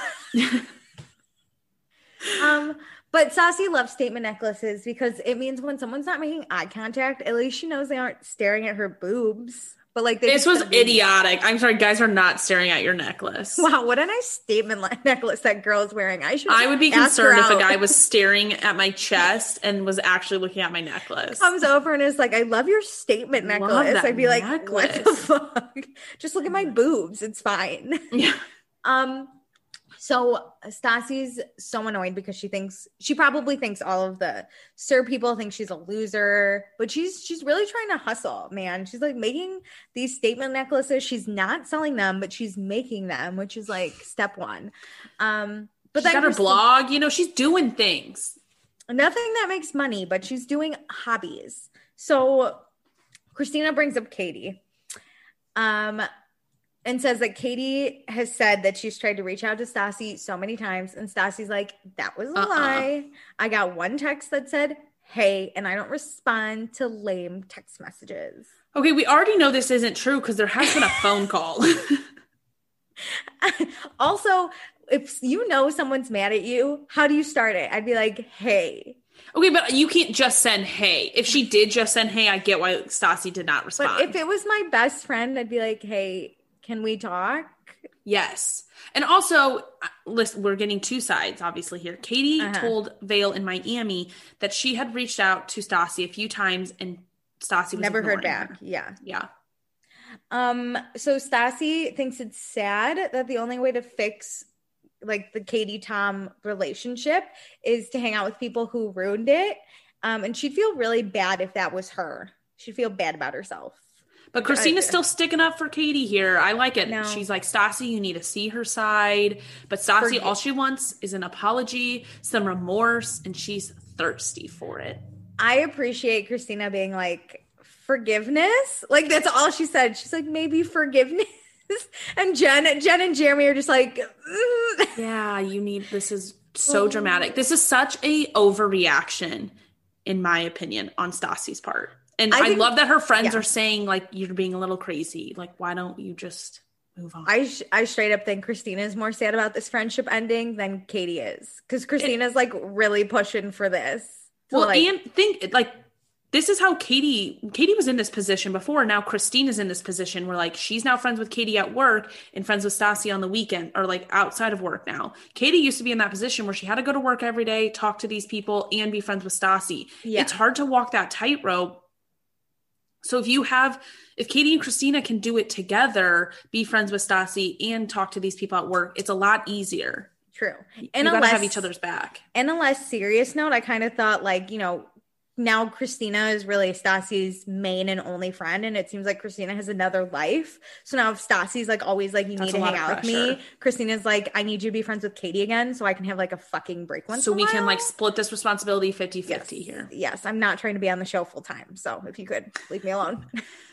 um. But Stassi loves statement necklaces because it means when someone's not making eye contact, at least she knows they aren't staring at her boobs. But like they this was idiotic. I'm sorry, guys are not staring at your necklace. Wow, what a nice statement necklace that girl's wearing. I should. I would be concerned if a guy was staring at my chest and was actually looking at my necklace. Comes over and is like, "I love your statement necklace." I'd be like, necklace. "What the fuck? Just look at my boobs. It's fine." Yeah. Um. So Stassi's so annoyed because she thinks she probably thinks all of the SUR people think she's a loser, but she's she's really trying to hustle, man. She's like making these statement necklaces. She's not selling them, but she's making them, which is like step one. Um, but she's got her blog, you know, she's doing things. Nothing that makes money, but she's doing hobbies. So Christina brings up Katie. Um. And says that Katie has said that she's tried to reach out to Stassi so many times. And Stassi's like, that was a uh-uh. lie. I got one text that said, hey, and I don't respond to lame text messages. Okay, we already know this isn't true because there has been a phone call. Also, if you know someone's mad at you, how do you start it? I'd be like, hey. Okay, but you can't just send hey. If she did just send hey, I get why Stassi did not respond. But if it was my best friend, I'd be like, hey, can we talk? Yes. And also, listen, we're getting two sides, obviously, here. Katie uh-huh. told Vale in Miami that she had reached out to Stassi a few times and Stassi was never heard back. Her. Yeah. Yeah. Um, so Stassi thinks it's sad that the only way to fix like the Katie Tom relationship is to hang out with people who ruined it. Um, and she'd feel really bad if that was her. She'd feel bad about herself. But Christina's still sticking up for Katie here. I like it. No. She's like, Stassi, you need to see her side. But Stassi, Forget. all she wants is an apology, some remorse, and she's thirsty for it. I appreciate Christina being like, forgiveness? Like, that's all she said. She's like, maybe forgiveness. And Jen, Jen and Jeremy are just like, mm. Yeah, you need, this is so dramatic. This is such a overreaction, in my opinion, on Stassi's part. And I, I think, love that her friends yeah. are saying, like, you're being a little crazy. Like, why don't you just move on? I sh- I straight up think Christina is more sad about this friendship ending than Katie is. Because Christina's, it, like, really pushing for this. Well, like, and think, like, this is how Katie, Katie was in this position before. Now Christine is in this position where, like, she's now friends with Katie at work and friends with Stassi on the weekend, or, like, outside of work now. Katie used to be in that position where she had to go to work every day, talk to these people, and be friends with Stassi. Yeah. It's hard to walk that tightrope. So if you have, if Katie and Christina can do it together, be friends with Stassi and talk to these people at work, it's a lot easier. True. And you gotta have each other's back. In a less serious note, I kind of thought, like, you know, now Christina is really Stassi's main and only friend, and it seems like Christina has another life. So now if Stassi's like always like, you That's need to hang out with me, Christina's like, I need you to be friends with Katie again so I can have like a fucking break once so in a we while. Can like split this responsibility fifty-fifty yes. here. Yes, I'm not trying to be on the show full time, so if you could leave me alone.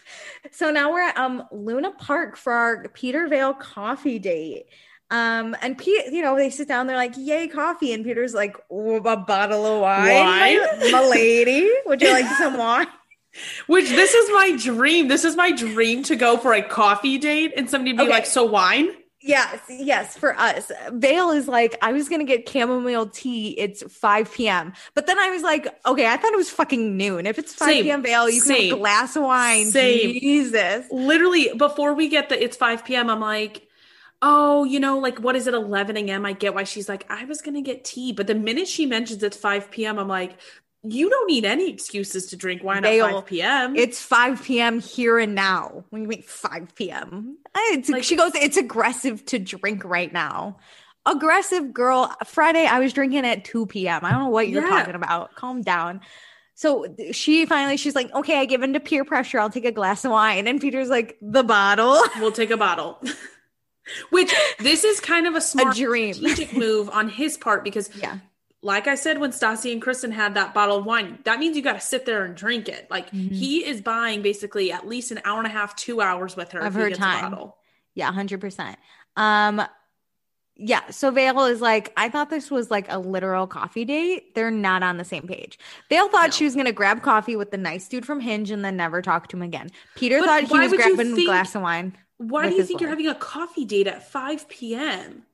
So now we're at um Luna Park for our Peter Vale coffee date. Um, and Pete, you know, they sit down, they're like, yay, coffee. And Peter's like, oh, a bottle of wine, wine? My, my lady. Would you like some wine? Which this is my dream. This is my dream to go for a coffee date and somebody be okay. like, so wine? Yes, yes, for us. Vale is like, I was going to get chamomile tea. It's five p.m. But then I was like, okay, I thought it was fucking noon. If it's five p.m. Vale, you Same. can have a glass of wine. Same. Jesus. Literally, before we get the it's five p.m., I'm like, oh, you know, like, what is it, eleven a.m.? I get why she's like, I was going to get tea. But the minute she mentions it's five p.m., I'm like, you don't need any excuses to drink wine Vale, at five p.m. It's five p.m. here and now. When you mean five p.m.? It's, like, she goes, it's aggressive to drink right now. Aggressive, girl. Friday, I was drinking at two p.m. I don't know what you're yeah. talking about. Calm down. So she finally, she's like, okay, I give in to peer pressure. I'll take a glass of wine. And Peter's like, the bottle. We'll take a bottle. Which this is kind of a smart a dream. strategic move on his part because, yeah. like I said, when Stassi and Kristen had that bottle of wine, that means you got to sit there and drink it. Like mm-hmm. he is buying basically at least an hour and a half, two hours with her of if her he gets time. A bottle. Yeah, one hundred percent. Um, yeah. So Vale is like, I thought this was like a literal coffee date. They're not on the same page. Vale thought no. she was going to grab coffee with the nice dude from Hinge and then never talk to him again. Peter but thought he was grabbing think- a glass of wine. Why do you think wife. You're having a coffee date at five p.m.?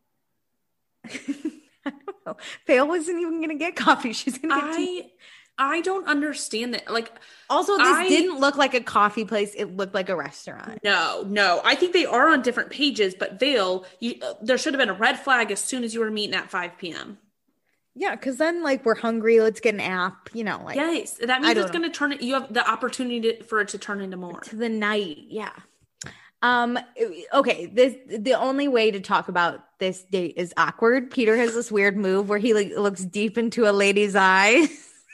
I don't know. Vale wasn't even going to get coffee. She's going to get I, tea. I don't understand that. Like, also, this I, didn't look like a coffee place. It looked like a restaurant. No, no. I think they are on different pages, but Vale, you, uh, there should have been a red flag as soon as you were meeting at five p.m. Yeah, because then, like, we're hungry. Let's get an app. You know, like. Yes, that means it's going to turn it. You have the opportunity to, for it to turn into more. To the night, yeah. Um, okay, this the only way to talk about this date is awkward. Peter has this weird move where he like looks deep into a lady's eyes.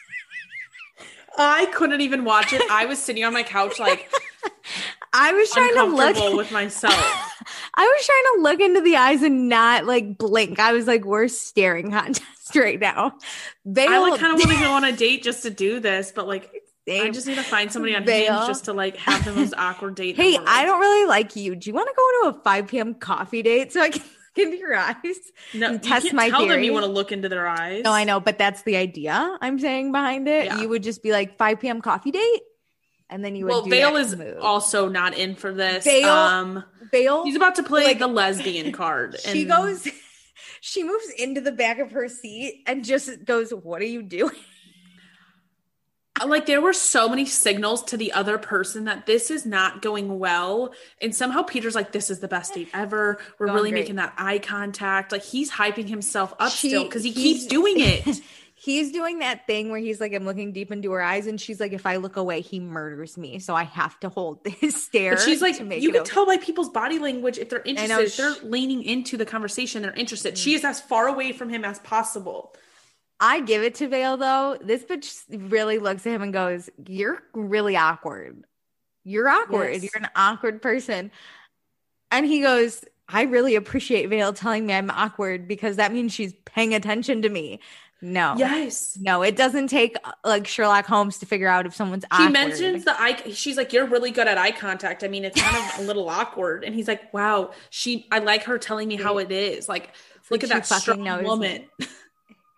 I couldn't even watch it. I was sitting on my couch like I was trying to look with myself. I was trying to look into the eyes and not like blink. I was like, we're staring contest right now. Vale, I like kind of want to go on a date just to do this, but like Same. I just need to find somebody on Vale. Hinge just to like have the most awkward date. Hey, I don't really like you. Do you want to go to a five p.m. coffee date so I can look into your eyes? No, and test you can't my tell theory? them you want to look into their eyes. No, I know, but that's the idea I'm saying behind it. Yeah. You would just be like five p.m. coffee date, and then you would. Well, do Vale that is move. Also not in for this. Vale, um, Vale, he's about to play like the lesbian card. She and... goes. She moves into the back of her seat and just goes, "What are you doing?" Like there were so many signals to the other person that this is not going well. And somehow Peter's like, this is the best date ever. We're going really great. Making that eye contact. Like he's hyping himself up she, still because he keeps doing it. He's doing that thing where he's like, I'm looking deep into her eyes. And she's like, if I look away, he murders me. So I have to hold his stare. But she's like, to make you it can okay. tell by people's body language if they're interested. Know, if they're leaning into the conversation, they're interested. Mm-hmm. She is as far away from him as possible. I give it to Vale though. This bitch really looks at him and goes, you're really awkward. You're awkward. Yes. You're an awkward person. And he goes, I really appreciate Vale telling me I'm awkward because that means she's paying attention to me. No. Yes. No, it doesn't take like Sherlock Holmes to figure out if someone's awkward. He mentions the eye. She's like, you're really good at eye contact. I mean, it's kind of a little awkward. And he's like, wow, she, I like her telling me how it is. Like, look at that strong woman.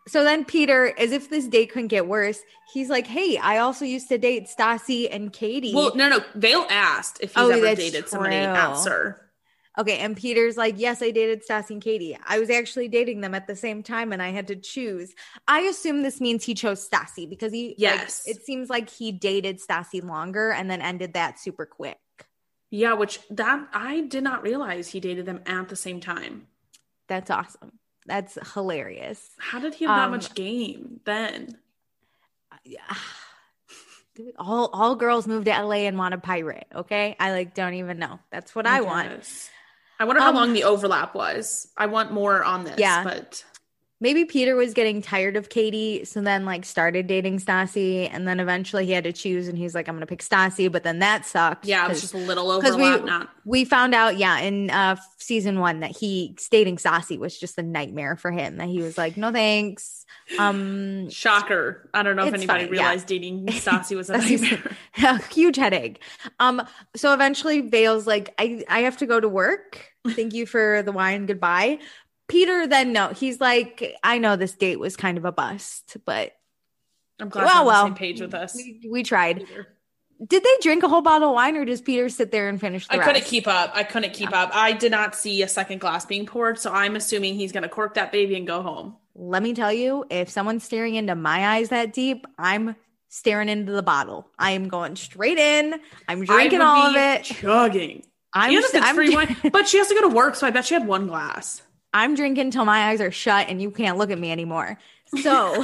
so then Peter, as if this date couldn't get worse, he's like, hey, I also used to date Stassi and Katie. Well, no, no. Vale asked if he's Oh, ever that's dated true. somebody at SUR. Okay, and Peter's like, yes, I dated Stassi and Katie. I was actually dating them at the same time, and I had to choose. I assume this means he chose Stassi because he, yes, like, it seems like he dated Stassi longer and then ended that super quick. Yeah, which that I did not realize he dated them at the same time. That's awesome. That's hilarious. How did he have um, that much game then? Yeah. Dude, all all girls move to L A and want a pirate. Okay, I like don't even know. That's what I, I want. I wonder how um, long the overlap was. I want more on this. Yeah, but maybe Peter was getting tired of Katie, so then like started dating Stassi, and then eventually he had to choose, and he's like, "I'm gonna pick Stassi," but then that sucked. Yeah, it was just a little overlap. We, not we found out, yeah, in uh, season one that he dating Stassi was just a nightmare for him. That he was like, "No thanks." Um, Shocker! I don't know if anybody fine, realized yeah. dating Stassi was a nightmare. A huge headache. Um, so eventually Vale's like, I, I have to go to work. Thank you for the wine. Goodbye. Peter then no, he's like, I know this date was kind of a bust, but I'm glad well, you're on well, the same page with us. We, we tried. Peter. Did they drink a whole bottle of wine, or does Peter sit there and finish the I rest? couldn't keep up. I couldn't keep yeah. up. I did not see a second glass being poured, so I'm assuming he's going to cork that baby and go home. Let me tell you, if someone's staring into my eyes that deep, I'm staring into the bottle. I am going straight in. I'm drinking all of it. Chugging. I'm, Even if it's I'm free wine, but she has to go to work, so I bet she had one glass. I'm drinking till my eyes are shut and you can't look at me anymore. So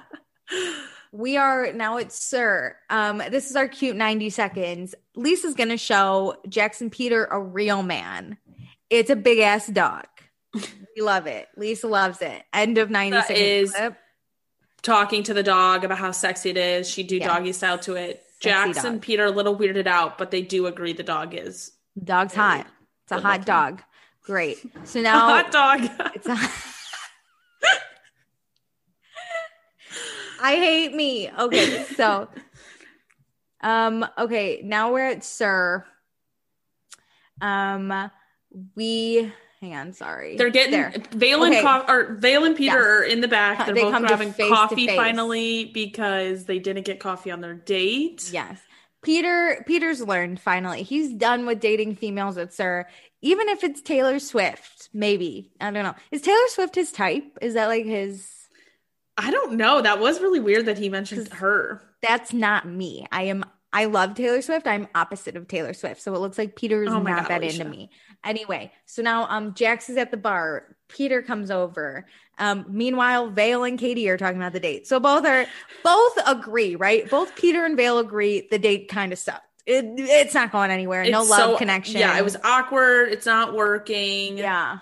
we are now at SUR. Um, this is our cute ninety seconds. Lisa's going to show Jackson Peter a real man. It's a big ass dog. We love it. Lisa loves it. End of ninety that seconds is clip. Talking to the dog about how sexy it is. She do yeah. doggy style to it. Sexy Jackson dog. Peter a little weirded out, but they do agree the dog is. Dog's hot. It's a hot looking. dog. Great. So now a hot dog. It's a I hate me. Okay, so um okay, now we're at SUR. Um we hang on, sorry. They're getting there. Vale and, okay. Co- or Vale and Peter yes. are in the back. They're they both having coffee finally because they didn't get coffee on their date. Yes. Peter Peter's learned finally. He's done with dating females at SUR. Even if it's Taylor Swift, maybe. I don't know. Is Taylor Swift his type? Is that like his I don't know. That was really weird that he mentioned her. That's not me. I am I love Taylor Swift. I'm opposite of Taylor Swift. So it looks like Peter is oh not God, that Alicia. into me. Anyway, so now um Jax is at the bar. Peter comes over. Um, meanwhile, Vale and Katie are talking about the date. So both are both agree, right? Both Peter and Vale agree the date kind of sucked. It, it's not going anywhere. It's no love so, connection. Yeah, it was awkward. It's not working. Yeah.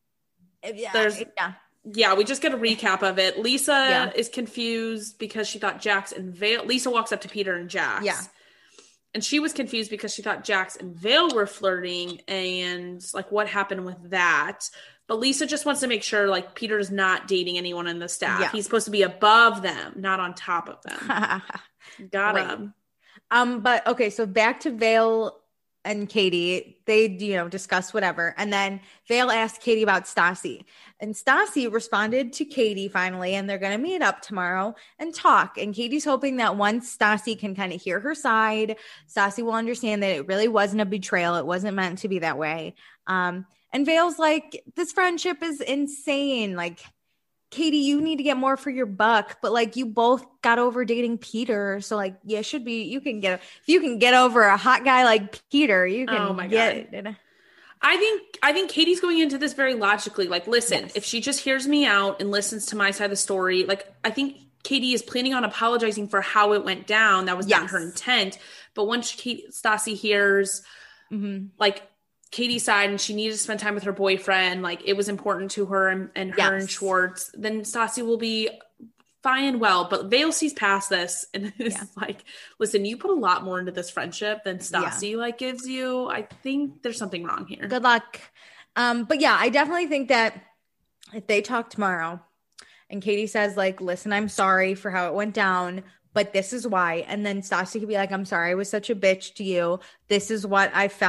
Yeah. There's yeah. Yeah, we just get a recap of it. Lisa yeah. is confused because she thought Jax and Vale. Lisa walks up to Peter and Jax. Yeah. And she was confused because she thought Jax and Vale were flirting and like what happened with that. But Lisa just wants to make sure like Peter's not dating anyone in the staff. Yeah. He's supposed to be above them, not on top of them. Got right. him. Um, but okay, so back to Vale and Katie. They, you know, discuss whatever. And then Vale asked Katie about Stassi. And Stassi responded to Katie finally, and they're going to meet up tomorrow and talk. And Katie's hoping that once Stassi can kind of hear her side, Stassi will understand that it really wasn't a betrayal. It wasn't meant to be that way. Um, and Vale's like, this friendship is insane. Like, Katie, you need to get more for your buck, but like you both got over dating Peter. So like, yeah, should be, you can get, if you can get over a hot guy like Peter, you can oh my get God. it. I think, I think Katie's going into this very logically. Like, listen, yes. if she just hears me out and listens to my side of the story, like I think Katie is planning on apologizing for how it went down. That was yes. not her intent. But once Kate, Stassi hears mm-hmm. like, Katie's side and she needed to spend time with her boyfriend, like it was important to her and, and her yes. and Schwartz, then Stassi will be fine and well. But Vale sees past this and is yeah. like, listen, you put a lot more into this friendship than Stassi yeah. like gives you. I think there's something wrong here. Good luck. Um, but yeah, I definitely think that if they talk tomorrow and Katie says like, listen, I'm sorry for how it went down, but this is why. And then Stassi could be like, I'm sorry, I was such a bitch to you. This is what I felt.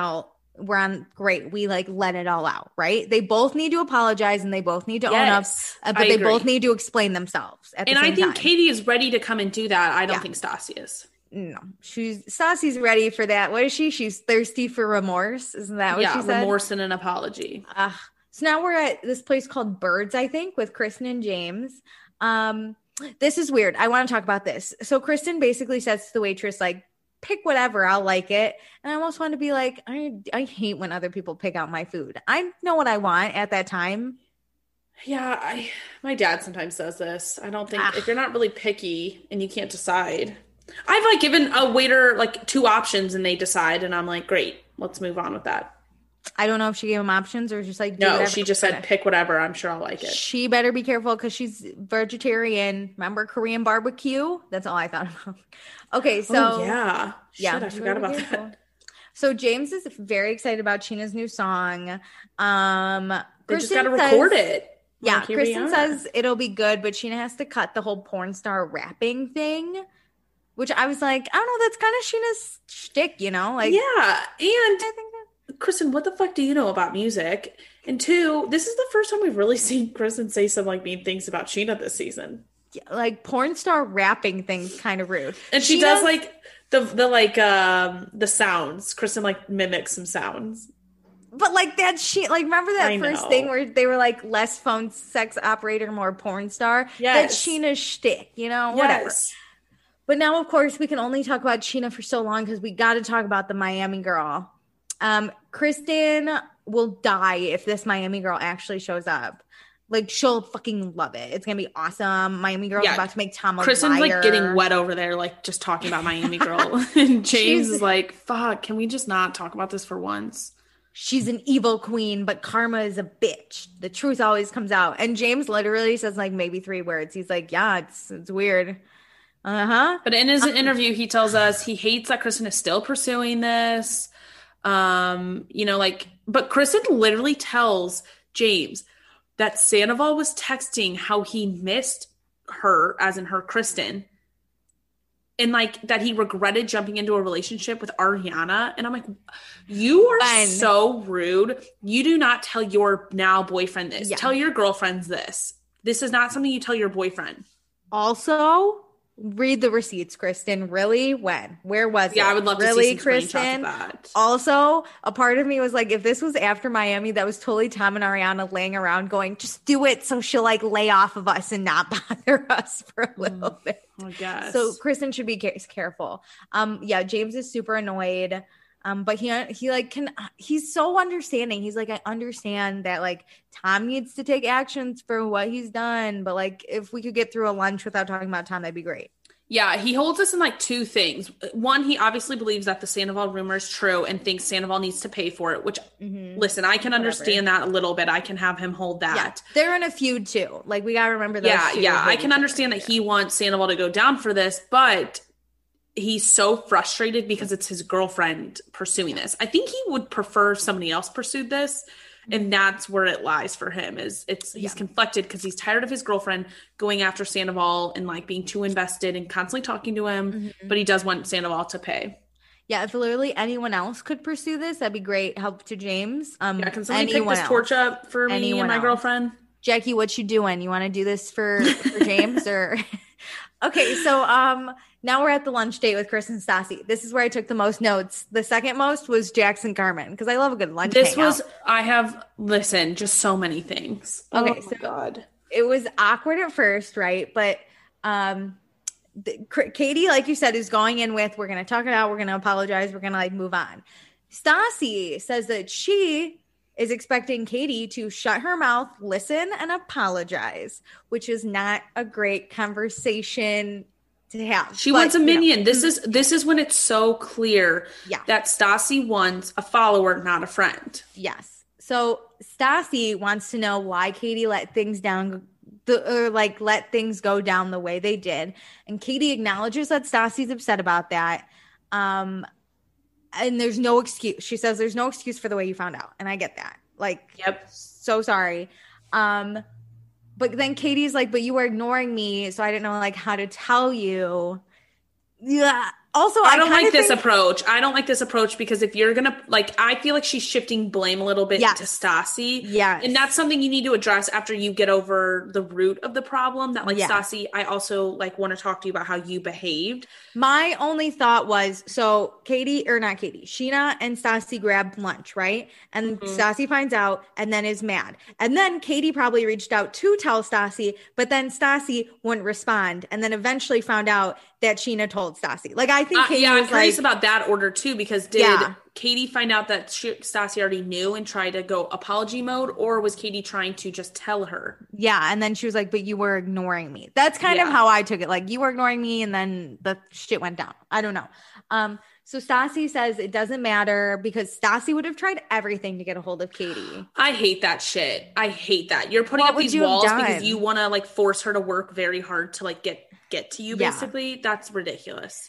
we're on great. We like let it all out, right? They both need to apologize and they both need to yes, own up, uh, but I they agree. both need to explain themselves at the and same I think time. Katie is ready to come and do that. I don't Yeah. think Stassi is. No, she's Stassi's ready for that. What is she? She's thirsty for remorse. Isn't that what yeah, she said? remorse and an apology. Uh, so now we're at this place called Birds, I think, with Kristen and James. Um, this is weird. I want to talk about this. So Kristen basically says to the waitress, like, pick whatever, I'll like it. And I almost want to be like, I I hate when other people pick out my food. I know what I want at that time. Yeah, I my dad sometimes says this. I don't think Ah. if you're not really picky and you can't decide. I've like given a waiter like two options and they decide and I'm like, great, let's move on with that. I don't know if she gave him options or just like do No, whatever. she just said pick whatever. I'm sure I'll like it. She better be careful because she's vegetarian. Remember Korean barbecue? That's all I thought about. Okay, so oh, yeah, yeah, Shit, I forgot about careful. that. So James is very excited about Chyna's new song. Um, They just Kristen got to says- record it. Yeah, Like, here we Kristen are. says it'll be good, but Chyna has to cut the whole porn star rapping thing, which I was like, I don't know, that's kind of Chyna's shtick, you know? Like, yeah, and I think that- Kristen, what the fuck do you know about music? And two, this is the first time we've really seen Kristen say some like mean things about Chyna this season. yeah, like porn star rapping thing's kind of rude. And she Chyna- does like the the like um the sounds. Kristen like mimics some sounds. But like that she like remember that I first know. thing where they were like less phone sex operator, more porn star? Yes. That's Chyna's shtick, you know, whatever. Yes. But now, of course, we can only talk about Chyna for so long because we got to talk about the Miami girl. Um, Kristen will die if this Miami girl actually shows up. Like, she'll fucking love it. It's gonna be awesome. Miami girl's Yeah. about to make Tom a Kristen's liar. like getting wet over there, like just talking about Miami Girl. And James She's- is like, fuck, can we just not talk about this for once? She's an evil queen, but karma is a bitch. The truth always comes out. And James literally says like maybe three words. He's like, yeah, it's it's weird. Uh-huh. But in his interview, he tells us he hates that Kristen is still pursuing this. Um, you know, like, but Kristen literally tells James that Sandoval was texting how he missed her, as in her, Kristen, and like that he regretted jumping into a relationship with Ariana. And I'm like, you are Ben. so rude. You do not tell your now boyfriend this. Yeah. Tell your girlfriends this. This is not something you tell your boyfriend. Also, read the receipts, Kristen. Really? When? Where was it? Yeah, I would love to really, see some screenshots Kristen? of that. Also, a part of me was like, if this was after Miami, that was totally Tom and Ariana laying around going, just do it so she'll like lay off of us and not bother us for a little Mm, bit. I guess. So Kristen should be ca- careful. Um, yeah, James is super annoyed. Um, but he he like can he's so understanding. He's like, I understand that like Tom needs to take actions for what he's done, but like if we could get through a lunch without talking about Tom, that'd be great. Yeah, he holds us in like two things. One, he obviously believes that the Sandoval rumor is true and thinks Sandoval needs to pay for it, which, Mm-hmm. listen, I can Whatever. understand that a little bit. I can have him hold Yeah, that. they're in a feud too. Like we gotta remember those. Yeah, two yeah. I hate can each other. understand that he wants Sandoval to go down for this, but he's so frustrated because it's his girlfriend pursuing this. I think he would prefer somebody else pursued this. And that's where it lies for him is it's he's Yeah. conflicted because he's tired of his girlfriend going after Sandoval and like being too invested and constantly talking to him, Mhm. but he does want Sandoval to pay. Yeah, if literally anyone else could pursue this, that'd be great. Help to James. Um, Yeah, can somebody pick anyone this else. torch up for me Anyone and my else. girlfriend? Jackie, what you doing? You want to do this for, for James or? Okay, so um, now we're at the lunch date with Chris and Stassi. This is where I took the most notes. The second most was Jackson Carmen because I love a good lunch. This hangout. was I have listen, just so many things. Okay, oh so- my god. It was awkward at first, right? But um, the, Katie, like you said, is going in with we're gonna talk it out, we're gonna apologize, we're gonna like move on. Stassi says that she is expecting Katie to shut her mouth, listen, and apologize, which is not a great conversation to have. She But, wants a you know, minion. This is this is when it's so clear Yeah. that Stassi wants a follower, not a friend. Yes. So Stassi wants to know why Katie let things down, the, or like let things go down the way they did. And Katie acknowledges that Stassi's upset about that. Um, and there's no excuse. She says there's no excuse for the way you found out. And I get that. Like, Yep. so sorry. Um, but then Katie's like, but you were ignoring me. So I didn't know like how to tell you. Yeah. Also, I I don't like this think, approach. I don't like this approach because if you're gonna like, I feel like she's shifting blame a little bit yes. to Stassi. Yes. And that's something you need to address after you get over the root of the problem. That like yeah. Stassi, I also like want to talk to you about how you behaved. My only thought was, so Katie, or not Katie, Scheana and Stassi grabbed lunch, right? And mm-hmm. Stassi finds out and then is mad. And then Katie probably reached out to tell Stassi, but then Stassi wouldn't respond. And then eventually found out that Scheana told Stassi. Like, I think Katie uh, yeah, was I'm curious like, about that order too, because did yeah. Katie find out that she, Stassi already knew and tried to go apology mode, or was Katie trying to just tell her? Yeah, and then she was like, but you were ignoring me. That's kind yeah. of how I took it. Like, you were ignoring me, and then the shit went down. I don't know. Um, so Stassi says it doesn't matter because Stassi would have tried everything to get a hold of Katie. I hate that shit. I hate that. You're putting what up these walls because you want to like force her to work very hard to like get get to you, basically. Yeah. That's ridiculous.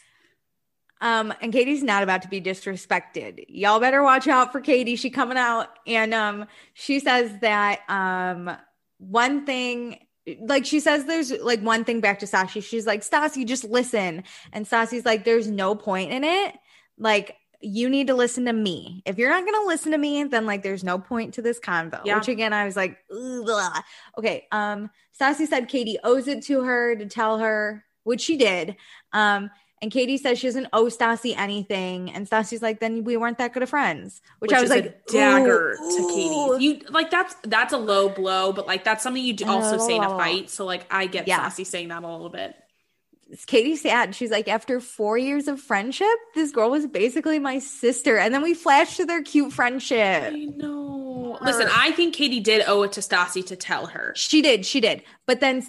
Um, and Katie's not about to be disrespected. Y'all better watch out for Katie. She coming out, and um, she says that um, one thing, like she says, there's like one thing back to Stassi. She's like, Stassi, just listen. And Stassi's like, there's no point in it. Like, you need to listen to me. If you're not going to listen to me, then like, there's no point to this convo. Yeah. Which again, I was like, ugh. Okay. Um, Stassi said Katie owes it to her to tell her, which she did. Um, And Katie says she doesn't owe Stassi anything. And Stassi's like, then we weren't that good of friends. Which, which I was like, a dagger ooh, to Katie. You like that's that's a low blow, but like that's something you do also oh. say in a fight. So like I get yeah. Stassi saying that a little bit. Katie's sad. She's like, after four years of friendship, this girl was basically my sister. And then we flashed to their cute friendship. I know. Her. Listen, I think Katie did owe it to Stassi to tell her. She did. She did. But then...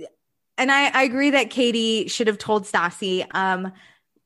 And I, I agree that Katie should have told Stassi. Um,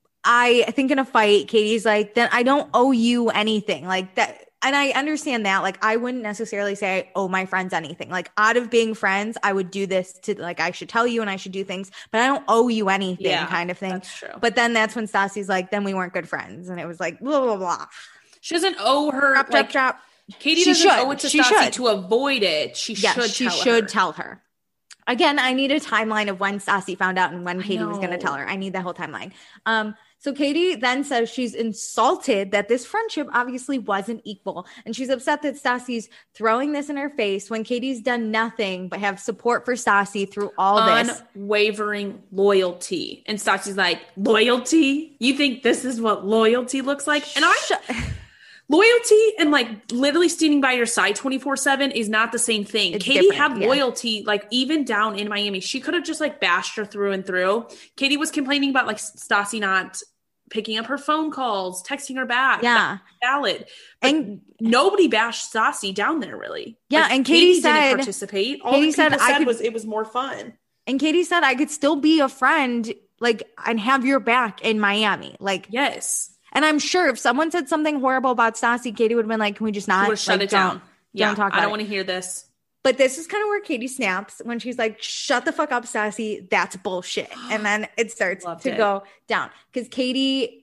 I, I think in a fight, Katie's like, then I don't owe you anything like that. And I understand that. Like, I wouldn't necessarily say I owe my friends anything. Like, out of being friends, I would do this to like, I should tell you and I should do things, but I don't owe you anything yeah, kind of thing. That's true. But then that's when Stassi's like, then we weren't good friends. And it was like, blah, blah, blah. She doesn't owe her. Drop, like, drop, drop. Katie she doesn't should. owe it to she Stassi should. to avoid it. She yes, should she tell should her. tell her. Again, I need a timeline of when Stassi found out and when Katie was going to tell her. I need that whole timeline. Um, so Katie then says she's insulted that this friendship obviously wasn't equal. And she's upset that Stassi's throwing this in her face when Katie's done nothing but have support for Stassi through all this. Unwavering loyalty. And Stassi's like, loyalty? You think this is what loyalty looks like? And I... Sh- Loyalty and like literally standing by your side twenty-four seven is not the same thing. It's Katie different. had yeah. loyalty, like even down in Miami. She could have just like bashed her through and through. Katie was complaining about like Stassi not picking up her phone calls, texting her back. Yeah. That's valid. But and nobody bashed Stassi down there really. Yeah. Like, and Katie, Katie said, didn't participate. All Katie the said, said I could, was it was more fun. And Katie said, I could still be a friend, like, and have your back in Miami. Like, yes. And I'm sure if someone said something horrible about Stassi, Katie would have been like, can we just not? Like, shut it don't, down. Yeah, don't talk about I don't it. want to hear this. But this is kind of where Katie snaps when she's like, shut the fuck up, Stassi. That's bullshit. And then it starts Loved to it. go down. Because Katie,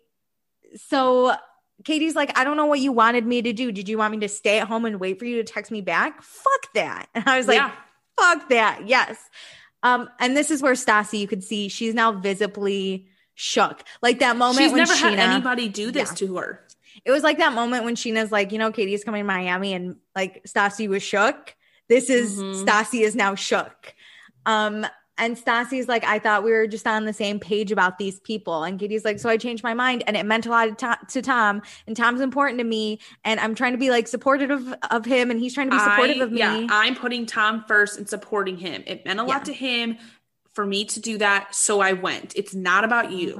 so Katie's like, I don't know what you wanted me to do. Did you want me to stay at home and wait for you to text me back? Fuck that. And I was like, yeah. fuck that. Yes. Um, and this is where Stassi, you could see she's now visibly shook. Like that moment She's when never Scheana, had anybody do this yeah. to her. It was like that moment when Scheana's like, you know, Katie's coming to Miami and like Stassi was shook. This is mm-hmm. Stassi is now shook. Um, and Stassi's like, I thought we were just on the same page about these people. And Katie's like, so I changed my mind and it meant a lot to, to Tom and Tom's important to me. And I'm trying to be like supportive of, of him and he's trying to be supportive I, of me. Yeah, I'm putting Tom first and supporting him. It meant a lot yeah. to him for me to do that. So I went. It's not about you.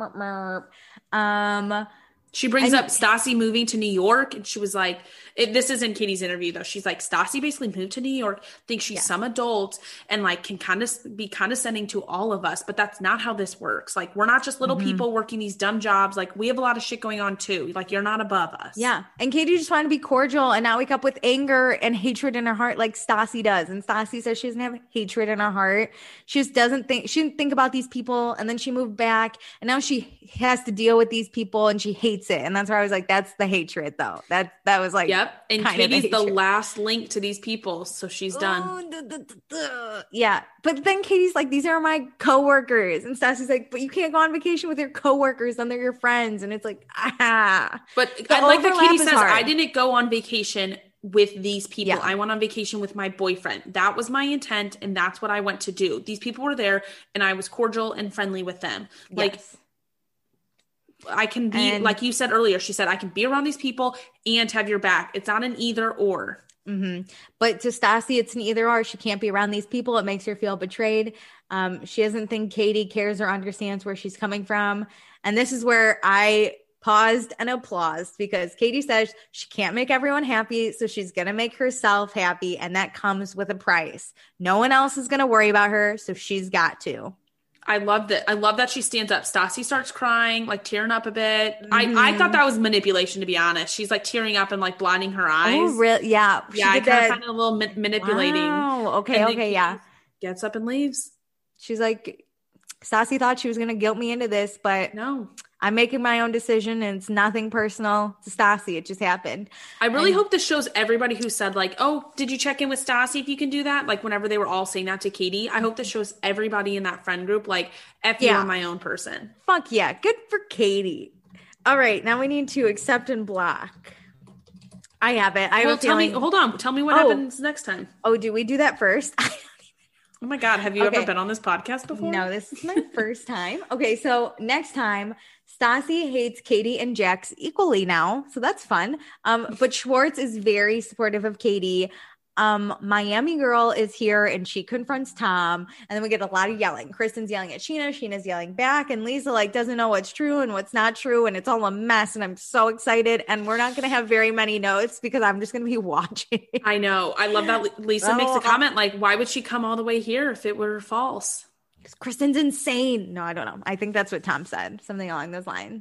Um, She brings up Stassi moving to New York, and she was like, it, this is in Katie's interview, though. She's like, Stassi basically moved to New York, thinks she's yeah. some adult, and like can kind of be condescending to all of us, but that's not how this works. Like, we're not just little mm-hmm. people working these dumb jobs. Like, we have a lot of shit going on, too. Like, you're not above us. Yeah. And Katie just wanted to be cordial and not wake up with anger and hatred in her heart like Stassi does. And Stassi says she doesn't have hatred in her heart. She just doesn't think, she didn't think about these people, and then she moved back, and now she has to deal with these people, and she hates hates it. And that's where I was like, that's the hatred though. That, that was like, yep. And Katie's the, the last link to these people. So she's done. Ooh, duh, duh, duh, duh. Yeah. But then Katie's like, these are my coworkers. And Stassi's like, but you can't go on vacation with your coworkers and they're your friends. And it's like, ah. But the I like that Katie says, hard. I didn't go on vacation with these people. Yeah. I went on vacation with my boyfriend. That was my intent. And that's what I went to do. These people were there and I was cordial and friendly with them. Like, yes. I can be, and, like you said earlier, she said, I can be around these people and have your back. It's not an either or. Mm-hmm. But to Stassi, it's an either or. She can't be around these people. It makes her feel betrayed. Um, she doesn't think Katie cares or understands where she's coming from. And this is where I paused and applauded because Katie says she can't make everyone happy. So she's going to make herself happy. And that comes with a price. No one else is going to worry about her. So she's got to. I love that. I love that she stands up. Stassi starts crying, like tearing up a bit. Mm-hmm. I, I thought that was manipulation, to be honest. She's like tearing up and like blinding her eyes. Oh, really? Yeah. Yeah, I kind of find it a little ma- manipulating. Wow. Okay, and okay, yeah. Gets up and leaves. She's like, Stassi thought she was going to guilt me into this, but no. I'm making my own decision and it's nothing personal to Stassi. It just happened. I really and, hope this shows everybody who said like, oh, did you check in with Stassi if you can do that? Like whenever they were all saying that to Katie, I hope this shows everybody in that friend group, like, F you, yeah. I'm my own person. Fuck yeah. Good for Katie. All right. Now we need to accept and block. I have it. I well, have a tell feeling. me, hold on. Tell me what oh. happens next time. Oh, do we do that first? Oh my God. Have you okay. ever been on this podcast before? No, this is my first time. Okay. So next time, Stassi hates Katie and Jax equally now. So that's fun. Um, but Schwartz is very supportive of Katie. Um, Miami Girl is here and she confronts Tom. And then we get a lot of yelling. Kristen's yelling at Sheena. Sheena's yelling back. And Lisa like doesn't know what's true and what's not true. And it's all a mess. And I'm so excited. And we're not going to have very many notes because I'm just going to be watching. I know. I love that Lisa oh, makes a comment like, why would she come all the way here if it were false? Because Kristen's insane. No, I don't know. I think that's what Tom said. Something along those lines.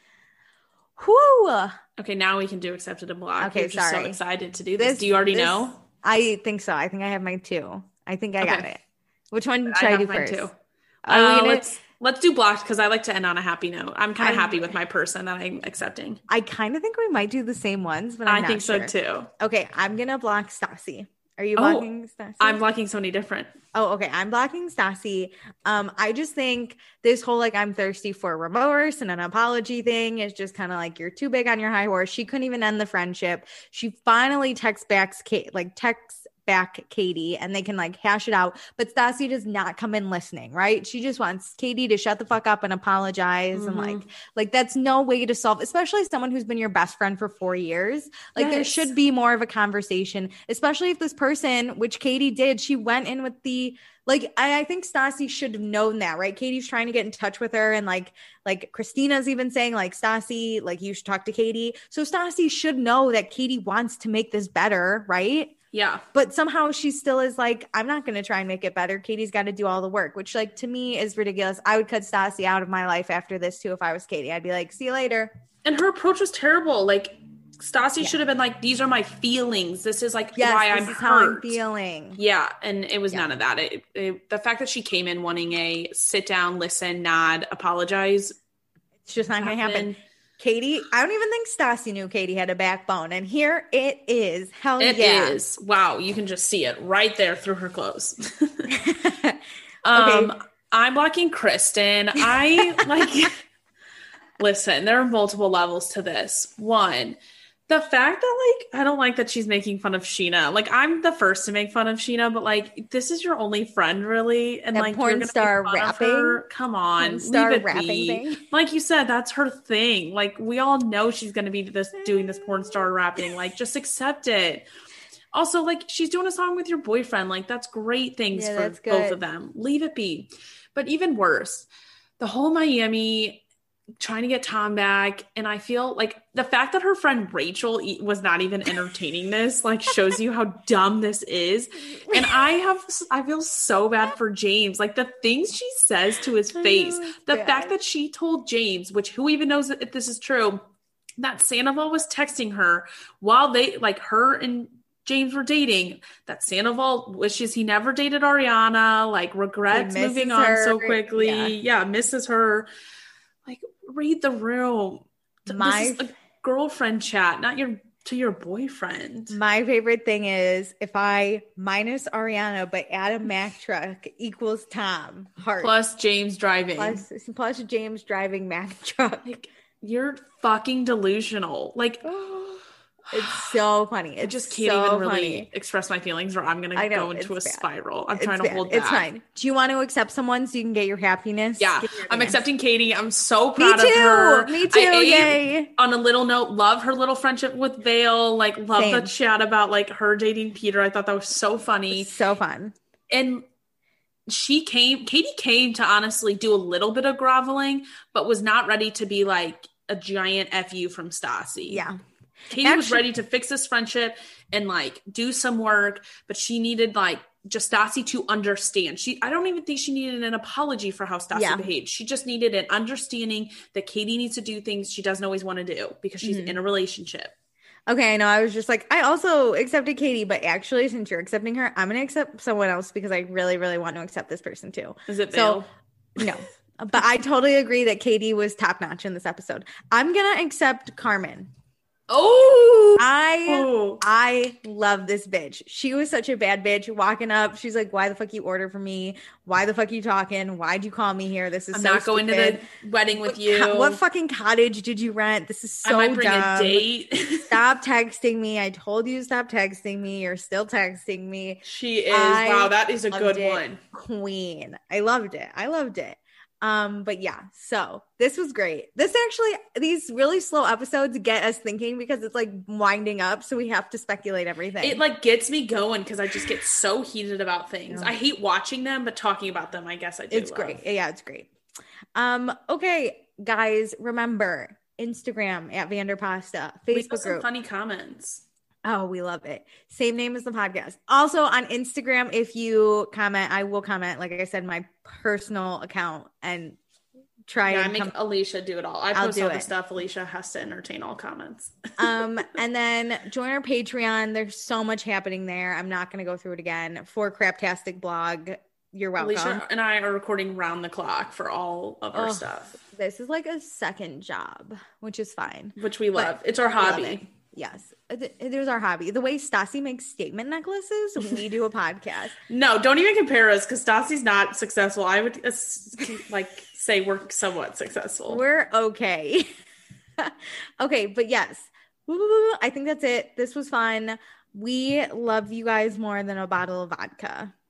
Whoo. Okay, now we can do accepted and blocked. Okay, You're just sorry. so excited to do this. this do you already this, know? I think so. I think I have mine too. I think I okay. got it. Which one should I, I do first? Too. Are uh, we gonna... Let's let's do blocked because I like to end on a happy note. I'm kind of happy with my person that I'm accepting. I kind of think we might do the same ones, but I'm I not think sure. so too. Okay, I'm gonna block Stassi. Are you blocking oh, Stassi? I'm blocking somebody different. Oh, okay. I'm blocking Stassi. Um, I just think this whole like I'm thirsty for remorse and an apology thing is just kind of like you're too big on your high horse. She couldn't even end the friendship. She finally texts back Kate, like texts back Katie, and they can like hash it out. But Stassi does not come in listening, right? She just wants Katie to shut the fuck up and apologize. Mm-hmm. And like, like that's no way to solve, especially someone who's been your best friend for four years. Like yes. there should be more of a conversation, especially if this person, which Katie did, she went in with the like, I, I think Stassi should have known that, right? Katie's trying to get in touch with her. And like, like Christina's even saying like, Stassi, like you should talk to Katie. So Stassi should know that Katie wants to make this better, right? Yeah. But somehow she still is like, I'm not going to try and make it better. Katie's got to do all the work, which like to me is ridiculous. I would cut Stassi out of my life after this too. If I was Katie, I'd be like, see you later. And her approach was terrible. Like Stassi yeah. should have been like, these are my feelings. This is like yes, why I'm hurt. How I'm feeling. Yeah. And it was yeah. none of that. It, it, the fact that she came in wanting a sit down, listen, nod, apologize. It's just not going to happen. Katie, I don't even think Stassi knew Katie had a backbone. And here it is. Hell it yeah. It is. Wow. You can just see it right there through her clothes. um, okay. I'm blocking Kristen. I like, listen, there are multiple levels to this. One, the fact that like, I don't like that she's making fun of Sheena. Like I'm the first to make fun of Sheena, but like, this is your only friend really. And that like, porn you're star rapping. Come on. Porn star leave it rapping be. thing. Like you said, that's her thing. Like we all know she's going to be this doing this porn star rapping. Like just accept it. Also, like she's doing a song with your boyfriend. Like that's great things yeah, for both of them. Leave it be. But even worse, the whole Miami trying to get Tom back. And I feel like the fact that her friend Rachel was not even entertaining this, like shows you how dumb this is. And I have, I feel so bad for James. Like the things she says to his face, the bad. fact that she told James, which who even knows if this is true, that Sandoval was texting her while they like her and James were dating, that Sandoval wishes he never dated Ariana, like regrets moving on her. so quickly. Yeah. yeah. Misses her. Like, read the room. My this is a girlfriend chat, not your to your boyfriend. My favorite thing is if I minus Ariana but add a Mack truck equals Tom. Heart. Plus James driving. Plus, plus James driving Mack truck. Like, you're fucking delusional. Like, it's so funny. It's I just can't so even really funny. express my feelings, or I'm gonna know, go into a bad. spiral. I'm it's trying bad. to hold back. It's fine. Do you want to accept someone so you can get your happiness? Yeah, your I'm accepting Katie. I'm so proud Me too. of her. Me too. I, Yay. On a little note, love her little friendship with Vale. Like, love Same. the chat about like her dating Peter. I thought that was so funny. So fun. And she came, Katie came to honestly do a little bit of groveling, but was not ready to be like a giant F you from Stassi. Yeah. Katie Actually, was ready to fix this friendship and like do some work, but she needed like just Stassi to understand. She, I don't even think she needed an apology for how Stassi yeah. behaved. She just needed an understanding that Katie needs to do things she doesn't always want to do because she's mm-hmm. in a relationship. Okay, I know. I was just like, I also accepted Katie, but actually, since you're accepting her, I'm going to accept someone else because I really, really want to accept this person too. Is it Vale? So, no. But I totally agree that Katie was top notch in this episode. I'm going to accept Carmen. Oh, I oh. I love this bitch. She was such a bad bitch walking up. She's like, why the fuck you order for me? Why the fuck you talking? Why'd you call me here? This is I'm so not going stupid. to the wedding with what, you. Co- what fucking cottage did you rent? This is so I might bring dumb. a date. Stop texting me. I told you to stop texting me. You're still texting me. She is. I wow, that is a good it. one. Queen. I loved it. I loved it. Um, but yeah, so this was great. This actually, these really slow episodes get us thinking because it's like winding up. So we have to speculate everything. It like gets me going because I just get so heated about things. Yeah. I hate watching them, but talking about them, I guess I do. It's love. great. Yeah, it's great. Um, okay, guys, remember Instagram at Vanderpasta, Facebook group. Funny comments. Oh, we love it. Same name as the podcast. Also on Instagram, if you comment, I will comment, like I said, my personal account and try yeah, and I make com- Alicia do it all. I I'll post do all it. the stuff. Alicia has to entertain all comments. um, and then join our Patreon. There's so much happening there. I'm not going to go through it again. For Craptastic blog. You're welcome. Alicia and I are recording round the clock for all of our oh, stuff. This is like a second job, which is fine. Which we love. But it's our hobby. Yes, it was our hobby. The way Stassi makes statement necklaces, we do a podcast. No, don't even compare us because Stassi's not successful. I would uh, like say we're somewhat successful. We're okay. Okay, but yes, I think that's it. This was fun. We love you guys more than a bottle of vodka.